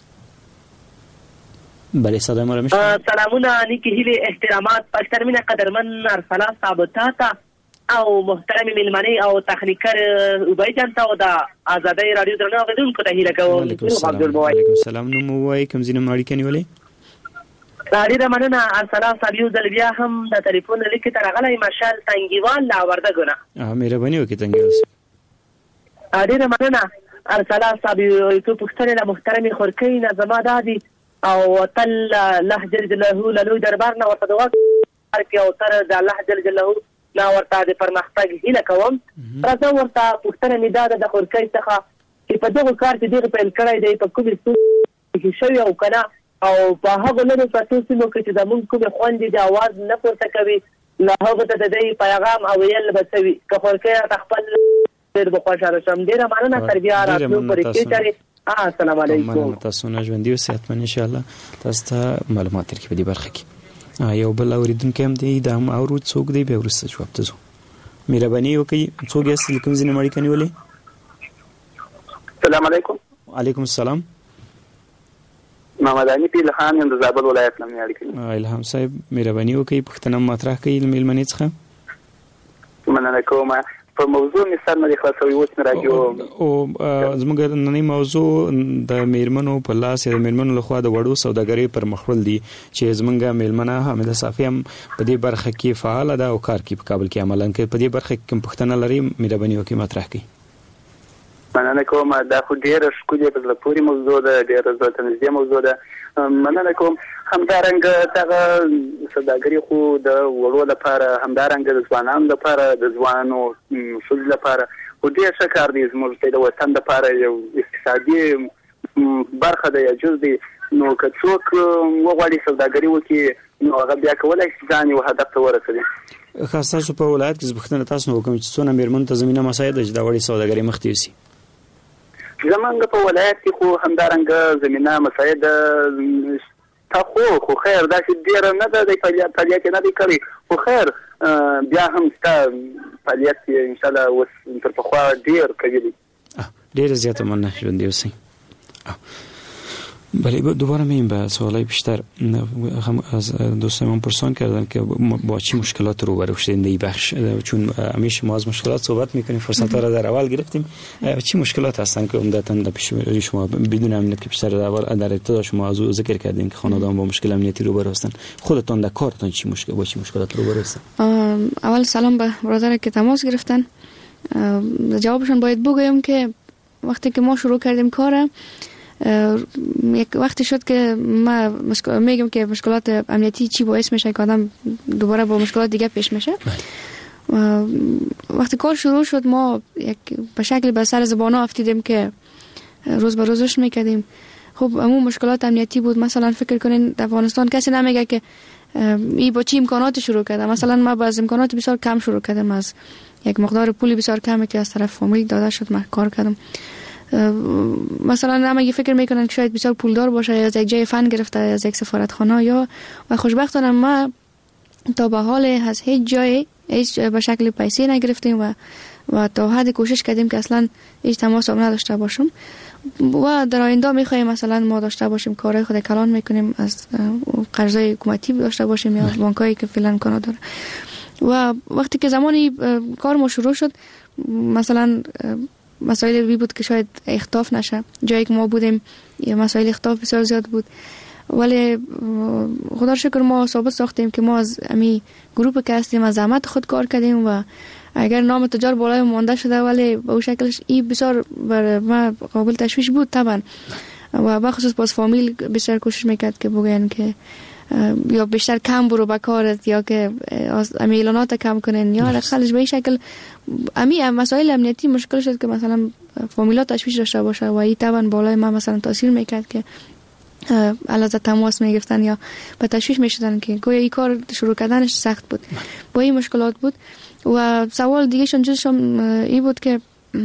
بله صدای ما را میشنوید؟ سلامونه نیکی هیله احترامات پشترمین قدرمن ارسلا صابتاتا او محترم ملمنی او تخنیکر اوبای جانتا او دا آزادی رادیو درنو غوډونکو ته هیله کوم. وعلیکم السلام. نو وای کوم ځینې ماړی کني ولې ډیره مننه ارسلا صاحب د بیا هم د ټلیفون لیک ته راغلی مشال تنګیوال لا وردګونه. مهرباني وکړئ تنګیوال. ډیره مننه ارسلا صاحب یو پښتنه له محترم خورکۍ نه زما دادی او تل الله جل جلاله له دربار نه ورته دعا کوي او تر د الله جل جلاله لا ورته د پرمختګ هیله کوم. راځه ورته پښتنه میداد د خورکۍ څخه چې په دغه کار کې ډېر پیل کړی دی په کومې څه کې شوی او کنه او په هغه لږ پاتو سیمو کې چې د مونږ کومه خوندې د आवाज نه پورته کوي له هغه ته د دې پیغام او یل بچوي که خورکۍ خپل ډېر بخښاله شم. ډېر مننه تر بیا راتلو پرې کې. السلام علیکم. تاسو نه ژوندۍ او صحتمن ان شاء الله. تاسو ته معلومات درکې په دې برخه کې. یو بل اوریدونکو هم دی دا هم اورو څوک دی به ورسته جواب تاسو مهرباني وکړئ. څوک یې کوم ځینې مړی کني ولې؟ السلام علیکم. وعلیکم السلام. محمد علي پیل خان د زابل ولایت نه مړی. الهام صاحب مهرباني وکړئ پښتنه مطرح کړئ مېلمنې څخه. مننه کوم. په موضوع مثال نه خلاصوي اوس راډیو او زموږ نننۍ موضوع د میرمنو په لاس د میرمنو لخوا د وړو سوداګرۍ پر مخول دي چې زموږ میرمنه حامده صافی هم په دې برخه کې فعال ده او کار کوي په کابل کې عملاً کې په دې برخه کې کوم پښتنه لري مهرباني وکړئ مطرح کړئ. مننه کوم. دا خو ډیره ښکلې په زړه پورې موضوع ده، ډیره زړه ته نږدې موضوع ده. مننه کوم. همدارنګه دغه سوداګري خو د وړو لپاره همدارنګه د ځوانانو لپاره د ځوانو ښځو لپاره خو ډېر ښه کار دی. زموږ د وطن لپاره یو اقتصادي برخه ده یا جز دی. نو که څوک وغواړي سوداګري وکړي نو هغه بیا کولی شي ځان یو هدف ته ورسوي. خاص تاسو په ولایت کې پوښتنه تاسو نه وکړم چې څونه میرمنو ته زمینه مساعد ده چې دا وړې سوداګري مخ ته یوسي؟ زمونږ په ولایت کې خو همدارنګه زمینه مساعد خو خیر دا چې ډېره نه ده د فعالیت نه دی کړی خو خیر بیا هم ستا فعالیت انشاءالله اوس تر پخوا ډېر کوي دی. ډېره زیاته مننه ژوندي اوسئ. بله دوباره مییم به سوالای بیشتر. هم از دوستان پرسان کردن که با چی مشکلات روبرو شدین در این بخش، چون همیشه ما از مشکلات صحبت میکنیم، فرصت ها را در اول گرفتیم. چی مشکلات هستن که عمدتاً در پیش شما بدون امنیت که بیشتر در اول در ابتدا شما از ذکر کردین که خانواده‌ها با مشکل امنیتی روبرو هستن، خودتون در کارتون چی مشکلات روبرو هستن؟ اول سلام به برادر که تماس گرفتن. جوابشون باید بگویم که وقتی که ما شروع کردیم کار، یک وقتی شد که ما میگم که مشکلات امنیتی چی باعث میشه که آدم دوباره با مشکلات دیگه پیش میشه. وقتی کار شروع شد ما یک به شکلی به سر زبانا افتیدیم که روز به روزش میکردیم. خب همون مشکلات امنیتی بود. مثلا فکر کنین در افغانستان کسی نمیگه که ای با چی امکانات شروع کرده. مثلا ما با امکانات بسیار کم شروع کردم، از یک مقدار پولی بسیار کمی که از طرف فامیل داده شد ما کار کردم. مثلا همه فکر میکنن که شاید بسیار پولدار باشه یا از یک جای فن گرفته یا از یک سفارتخانه یا و خوشبختانه ما تا به حال از هیچ جای هیچ به شکل پیسه نگرفتیم و تا حد کوشش کردیم که اصلا هیچ تماس هم نداشته باشم و در آینده میخوایم مثلا ما داشته باشیم کارهای خود کلان میکنیم، از قرضای حکومتی داشته باشیم یا بانکایی که فعلا امکانات داره. و وقتی که زمانی کار ما شروع شد مثلا مسائل بی بود که شاید اختلاف نشه. جایی که ما بودیم مسائل اختلاف بسیار زیاد بود، ولی خدا رو شکر ما ثابت ساختیم که ما از امی گروه که هستیم از زحمت خود کار کردیم و اگر نام تجار بالای مانده شده ولی به اون شکلش این بسیار بر ما قابل تشویش بود طبعا و بخصوص باز فامیل بسیار کوشش میکرد که بگن که یا بیشتر کم برو به کارت یا که امی اعلانات کم کنن یا خلش به این شکل. امی مسائل امنیتی مشکل شد که مثلا فامیلات تشویش داشته باشه و این طبعا بالای ما مثلا تاثیر میکرد که علاوه تماس میگرفتن یا به تشویش میشدن که گویا این کار شروع کردنش سخت بود. با این مشکلات بود. و سوال دیگه شون جزشم این بود که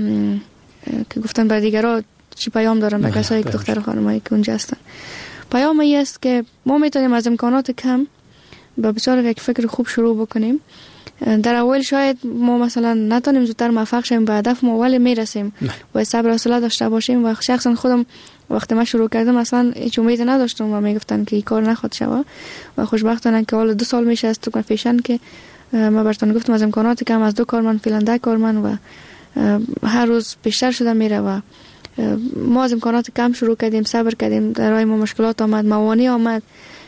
گفتن بر دیگرها چی پیام دارن به کسایی که دختر خانمایی که اونجا هستن. پیام این است که ما میتونیم از امکانات کم با بسیار یک فکر خوب شروع بکنیم. در اول شاید ما مثلا نتونیم زودتر موفق شیم به هدف ما، ولی میرسیم و صبر و حوصله داشته باشیم. و شخصا خودم وقتی من شروع کردم اصلا هیچ امید نداشتم و میگفتن که این کار نخواد شوه و خوشبختانه که حالا 2 سال میشه از تو فیشن که ما براتون گفتم از امکانات کم از 2 کارمند فعلا 10 کارمند و هر روز بیشتر شده میره و ما از امکانات کم شروع کردیم، صبر کردیم، در راه ما مشکلات آمد، موانع آمد،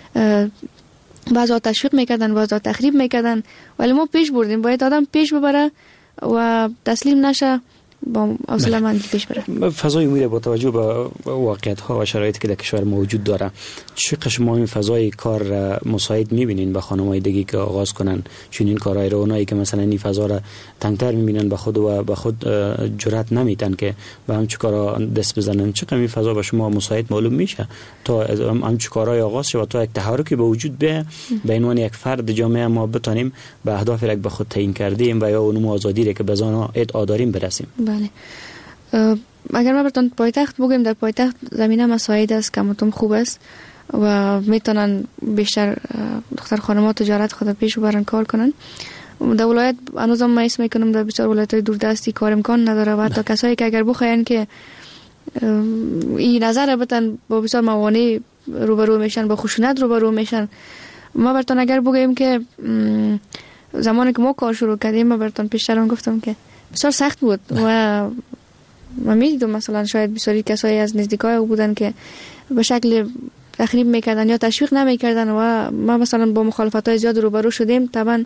بعضا تشویق میکردن بعضا تخریب میکردن، ولی ما پیش بردیم. باید آدم پیش ببره و تسلیم نشه، با حوصله مندی پیش بره. فضای امید با توجه به واقعیت ها و شرایطی که در کشور موجود داره، چقدر شما این فضای کار مساعد میبینین به خانم‌های دیگه که آغاز کنن چنین کارهای رو؟ اونایی که مثلا این فضا را تنگتر میبینن به خود و به خود جرأت نمیتن که به همچین کارا دست بزنن، چقدر این فضا به شما مساعد معلوم میشه تا همچین کارهای آغاز شه و تا یک تحرکی به وجود بیاد به عنوان یک فرد جامعه ما بتونیم به اهدافی که به خود تعیین کردیم و یا اون آزادی که به آن ادعا داریم برسیم؟ بله. اگر ما براتون پایتخت بگیم، در پایتخت زمینه مساعد است که متون خوب است و میتونن بیشتر دختر خانم‌ها تجارت خود پیش ببرن، کار کنن. در ولایت هنوزم ما اسم میکنم در بسیار ولایت‌های دوردستی کار امکان نداره و حتی کسایی که اگر بخواین که این نظر بتن با بسیار موانع روبرو میشن، با خشونت روبرو میشن. ما براتون اگر بگیم که زمانی که ما کار شروع کردیم، ما براتون پیشتر گفتم که بسیار سخت بود و من میدیدم مثلا شاید بسیاری کسایی از نزدیکای او بودن که به شکل تخریب میکردن یا تشویق نمیکردن و ما مثلا با مخالفت‌های زیاد روبرو شدیم. طبعا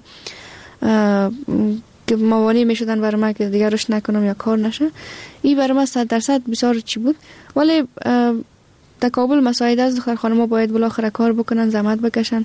که موانع میشدن برای من که دیگه رشد نکنم یا کار نشه. این برای من 100% بسیار چی بود، ولی تقابل مساعد از دختر خانم‌ها باید بالاخره کار بکنن، زحمت بکشن،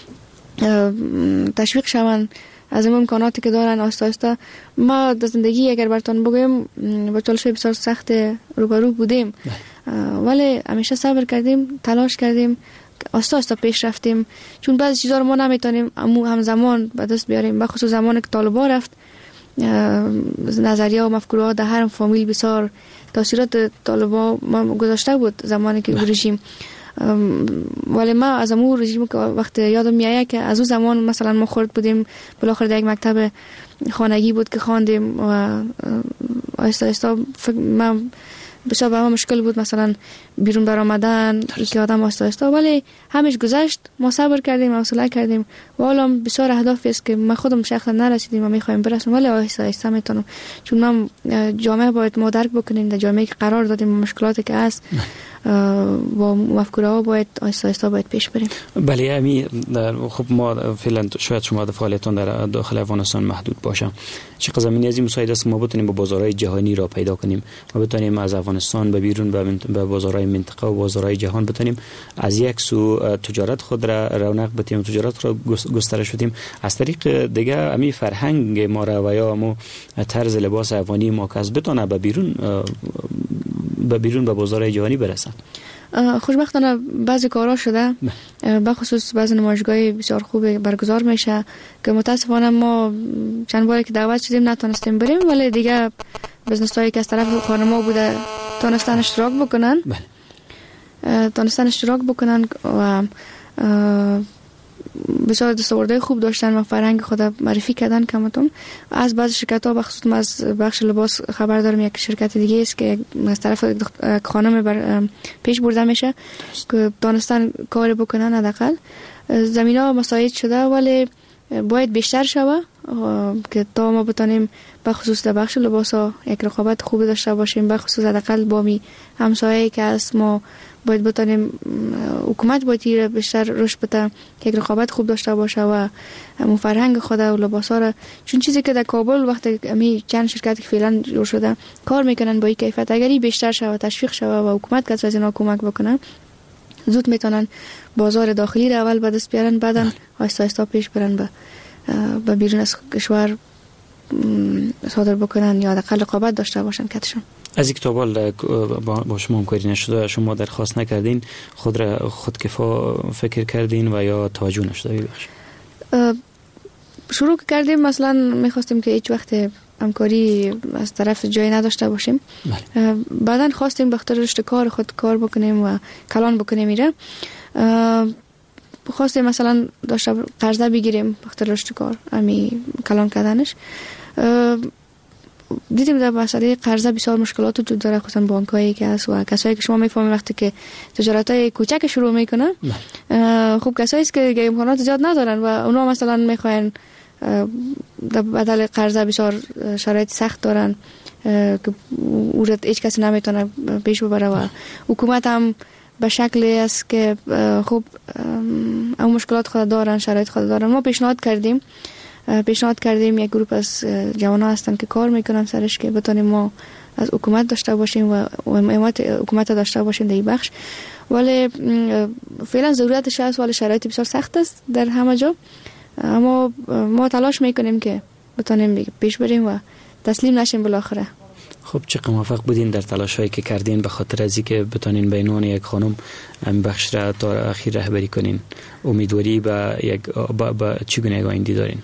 تشویق شون از این امکاناتی که دارن. آستا آستا ما در زندگی اگر براتون بگویم با چالش‌های بسیار سخت روبرو بودیم، ولی همیشه صبر کردیم، تلاش کردیم، آستا آستا پیش رفتیم، چون بعضی چیزا رو ما نمیتونیم همزمان به دست بیاریم. بخصوص زمانی که طالبا رفت، نظریه و مفکوره در هر فامیل بسیار تاثیرات طالبا ما گذاشته بود زمانی که رژیم. ولی ما از امور رژیم که وقتی یادم میاد که از اون زمان مثلا ما خورد بودیم، بالاخره در یک مکتب خانگی بود که خواندیم و آهسته آهسته ما بسیار به ما مشکل بود مثلا بیرون بر آمدن که آدم آستا ولی همش گذشت. ما صبر کردیم، حوصله کردیم و حالا بسیار اهدافی است که ما خودم شخصا نرسیدیم و میخوایم برسیم، ولی آهسته آهسته میتونم، چون ما جامعه باید ما درک بکنیم، در جامعه که قرار دادیم مشکلاتی که هست با مفکوره ها باید آهسته آهسته باید پیش بریم. بله امی خب ما فعلا شاید شما فعالیتتون در داخل افغانستان محدود باشه، چه زمینی از این مساعد است ما بتونیم با بازارهای جهانی را پیدا کنیم، ما بتونیم از افغانستان به بیرون به بازارهای منطقه و بازارهای جهان بتونیم از یک سو تجارت خود را رونق بدیم، تجارت را گسترش بدیم، از طریق دیگه امی فرهنگ ما را و یا مو طرز لباس افغانی ما که از بتونه به بیرون به بازارهای جهانی برسه. خوشبختانه بعضی کارا شده، به خصوص بعضی نمایشگاهی بسیار خوب برگزار میشه که متاسفانه ما چند باری که دعوت شدیم نتونستیم بریم، ولی دیگه بزنس هایی که از طرف خانما بوده تونستن اشتراک بکنن و بسیار دستاوردهای خوب داشتن و فرهنگ خود معرفی کردن کمتون. از بعض شرکت‌ها بخصوص از بخش لباس خبر دارم یک شرکت دیگه است که از طرف خانم پیش برده میشه که دانستن کار بکنن. حداقل زمینا مساعد شده ولی باید بیشتر شوه که تا ما بتونیم بخصوص در بخش لباس ها یک رقابت خوب داشته باشیم، بخصوص حداقل با می همسایه‌ای که است ما باید بتونیم، حکومت باید بیشتر رشد بده که یک رقابت خوب داشته باشه و همون فرهنگ خود و لباس ها را، چون چیزی که در کابل وقتی می چند شرکتی که فعلا جور شده کار میکنن با این کیفیت، اگری بیشتر شوه تشویق شوه و حکومت که از اینا کمک بکنن زود میتونن بازار داخلی را اول به دست بیارن، بعدن آهسته آهسته پیش برن به بیرون از کشور صادر بکنن یا حداقل رقابت داشته باشن کتشون. از این کتاب با شما همکاری نشده، شما درخواست نکردین، خودکفا فکر کردین و یا توجه نشده؟ شروع کردیم، مثلا میخواستیم که هیچ وقت همکاری از طرف جایی نداشته باشیم، بعدن خواستیم به خاطر رشد کار خود کار بکنیم و کلان بکنیم میره، خواستیم مثلا داشته قرضه بگیریم به خاطر رشد کار امی کلان کردنش. دیدیم در مسئله قرضه بسیار مشکلات وجود داره، خصوصا بانکایی که هست و کسایی که شما میفهمید وقتی که تجارتای کوچک شروع میکنن، خب کسایی است که امکانات زیاد ندارن و اونا مثلا میخواین بدل قرضه بسیار شرایط سخت دارن که اورد هیچ کسی نمیتونه پیش ببره و حکومت هم به شکلی است که خب اون مشکلات خود دارن، شرایط خود دارن. ما پیشنهاد کردیم یک گروه از جوانا هستن که کار میکنن سرش که بتونیم ما از حکومت داشته باشیم و حکومت داشته باشیم در این بخش، ولی فعلا ضرورتش هست ولی شرایط بسیار سخت است در همه جا، اما ما تلاش میکنیم که بتونیم پیش بریم و تسلیم نشیم بالاخره. خب چقدر موفق بودین در تلاش هایی که کردین به خاطر از اینکه بتونین به عنوان یک خانم این بخش را تا اخیر رهبری کنین؟ امیدواری به چگونه یک آینده دارین؟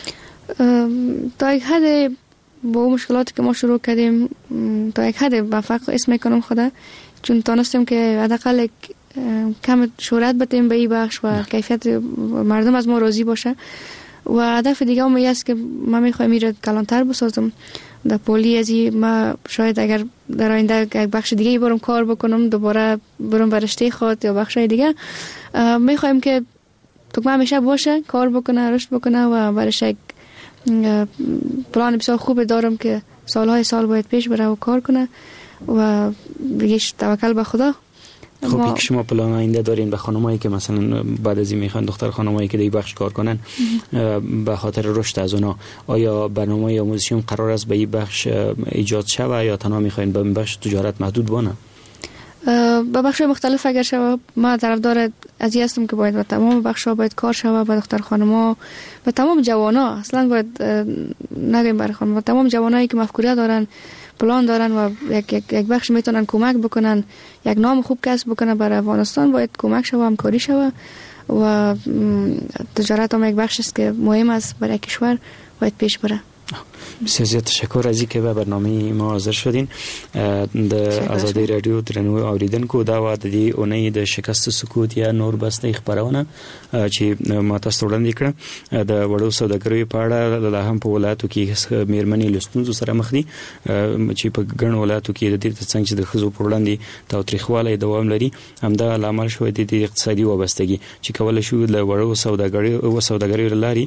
تا یک حد با مشکلاتی که ما شروع کردیم تا یک حد موفق اسم میکنم خدا، چون تونستیم که حداقل کم شهرت بدیم به این بخش و کیفیت مردم از ما راضی باشه و هدف دیگه هم است که ما میخوایم میره کلانتر بسازم در پولی ازی. ما شاید اگر در آینده یک بخش دیگه برم کار بکنم، دوباره برم برشته خود یا بخش دیگه، میخوایم که تکمه همیشه باشه، کار بکنه، رشد بکنه و برش یک پلان بسیار خوب دارم که سالهای سال باید پیش بره و کار کنه و دیگه توکل به خدا. خب که شما پلان آینده دارین به خانمایی که مثلا بعد از این میخوان دختر خانمایی که در بخش کار کنن به خاطر رشد از اونا، آیا برنامه آموزشی قرار است به این بخش ایجاد شوه یا تنها میخواین به این بخش تجارت محدود بانه؟ به بخش مختلف اگر شوه، ما طرفدار از این هستم که باید به تمام بخش‌ها باید کار شوه، به دختر خانم‌ها، به تمام جوانا، اصلا باید نگیم برای خانم، به تمام جوانایی که مفکوره دارن، پلان دارن و یک بخش میتونن کمک بکنن، یک نام خوب کسب بکنن برای افغانستان، باید کمک شوه، همکاری شوه و تجارت هم یک بخش است که مهم است برای کشور، باید پیش بره. بسیار تشکر از اینکه به برنامه ما حاضر شدین. د آزادی رادیو درنو اوریدونکو دا و د دې اونۍ د شکست سکوت یا نور بسته خبرونه چې ما تاسو وړاندې کړه د وړو سوداګریو په اړه د هم په ولایتو کې میرمنې لستونزو سره مخ دي چې په ګڼ ولایتو کې د دې څنګه چې د خزو پر وړاندې تاوتریخوالی دوام لري همدا لامل شوی دی د اقتصادي وابستګي چې کول شو د وړو سوداګریو لاري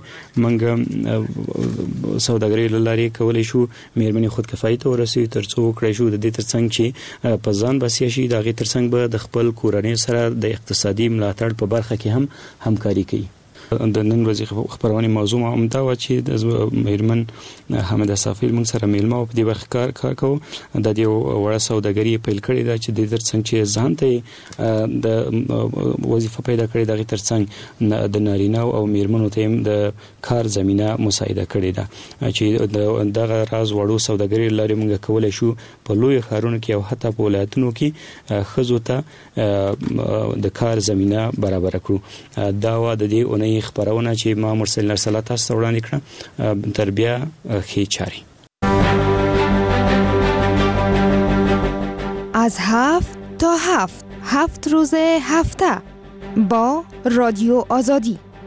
منګ سوداګریو لاري کولای شو میرمنې خودکفایي ته ورسوي ترڅو کړی شو د دې ترڅنګ چې په ځان بسیا شي د هغې ترڅنګ به د خپل کورنۍ سره د اقتصادي ملاتړ په برخه کې هم همکاري کوي. د نن ورځې خبرونه موضوع هم دا و چې د میرمن حمید صافی موږ سره میلمه په دې برخه کار کوو د دې وړه سوداګري پیل کړې ده چې د ترڅنګ چې ځان ته د وظیفه پیدا کړې ده ترڅنګ د نارینه او میرمنو ته د کار زمينه مساعده کړې ده چې دغه راز وړو سوداګري لري موږ کولای شو په لوی ښارونو کې او حتی په ولایتونو کې خزو ته د کار زمينه برابر کړو. دا و د دې اونۍ خبرونه چې ما مرسل نرسلا تاسو وړاندې کړه تربیه خې چاري از 7 تا 7 روز هفته با رادیو آزادی.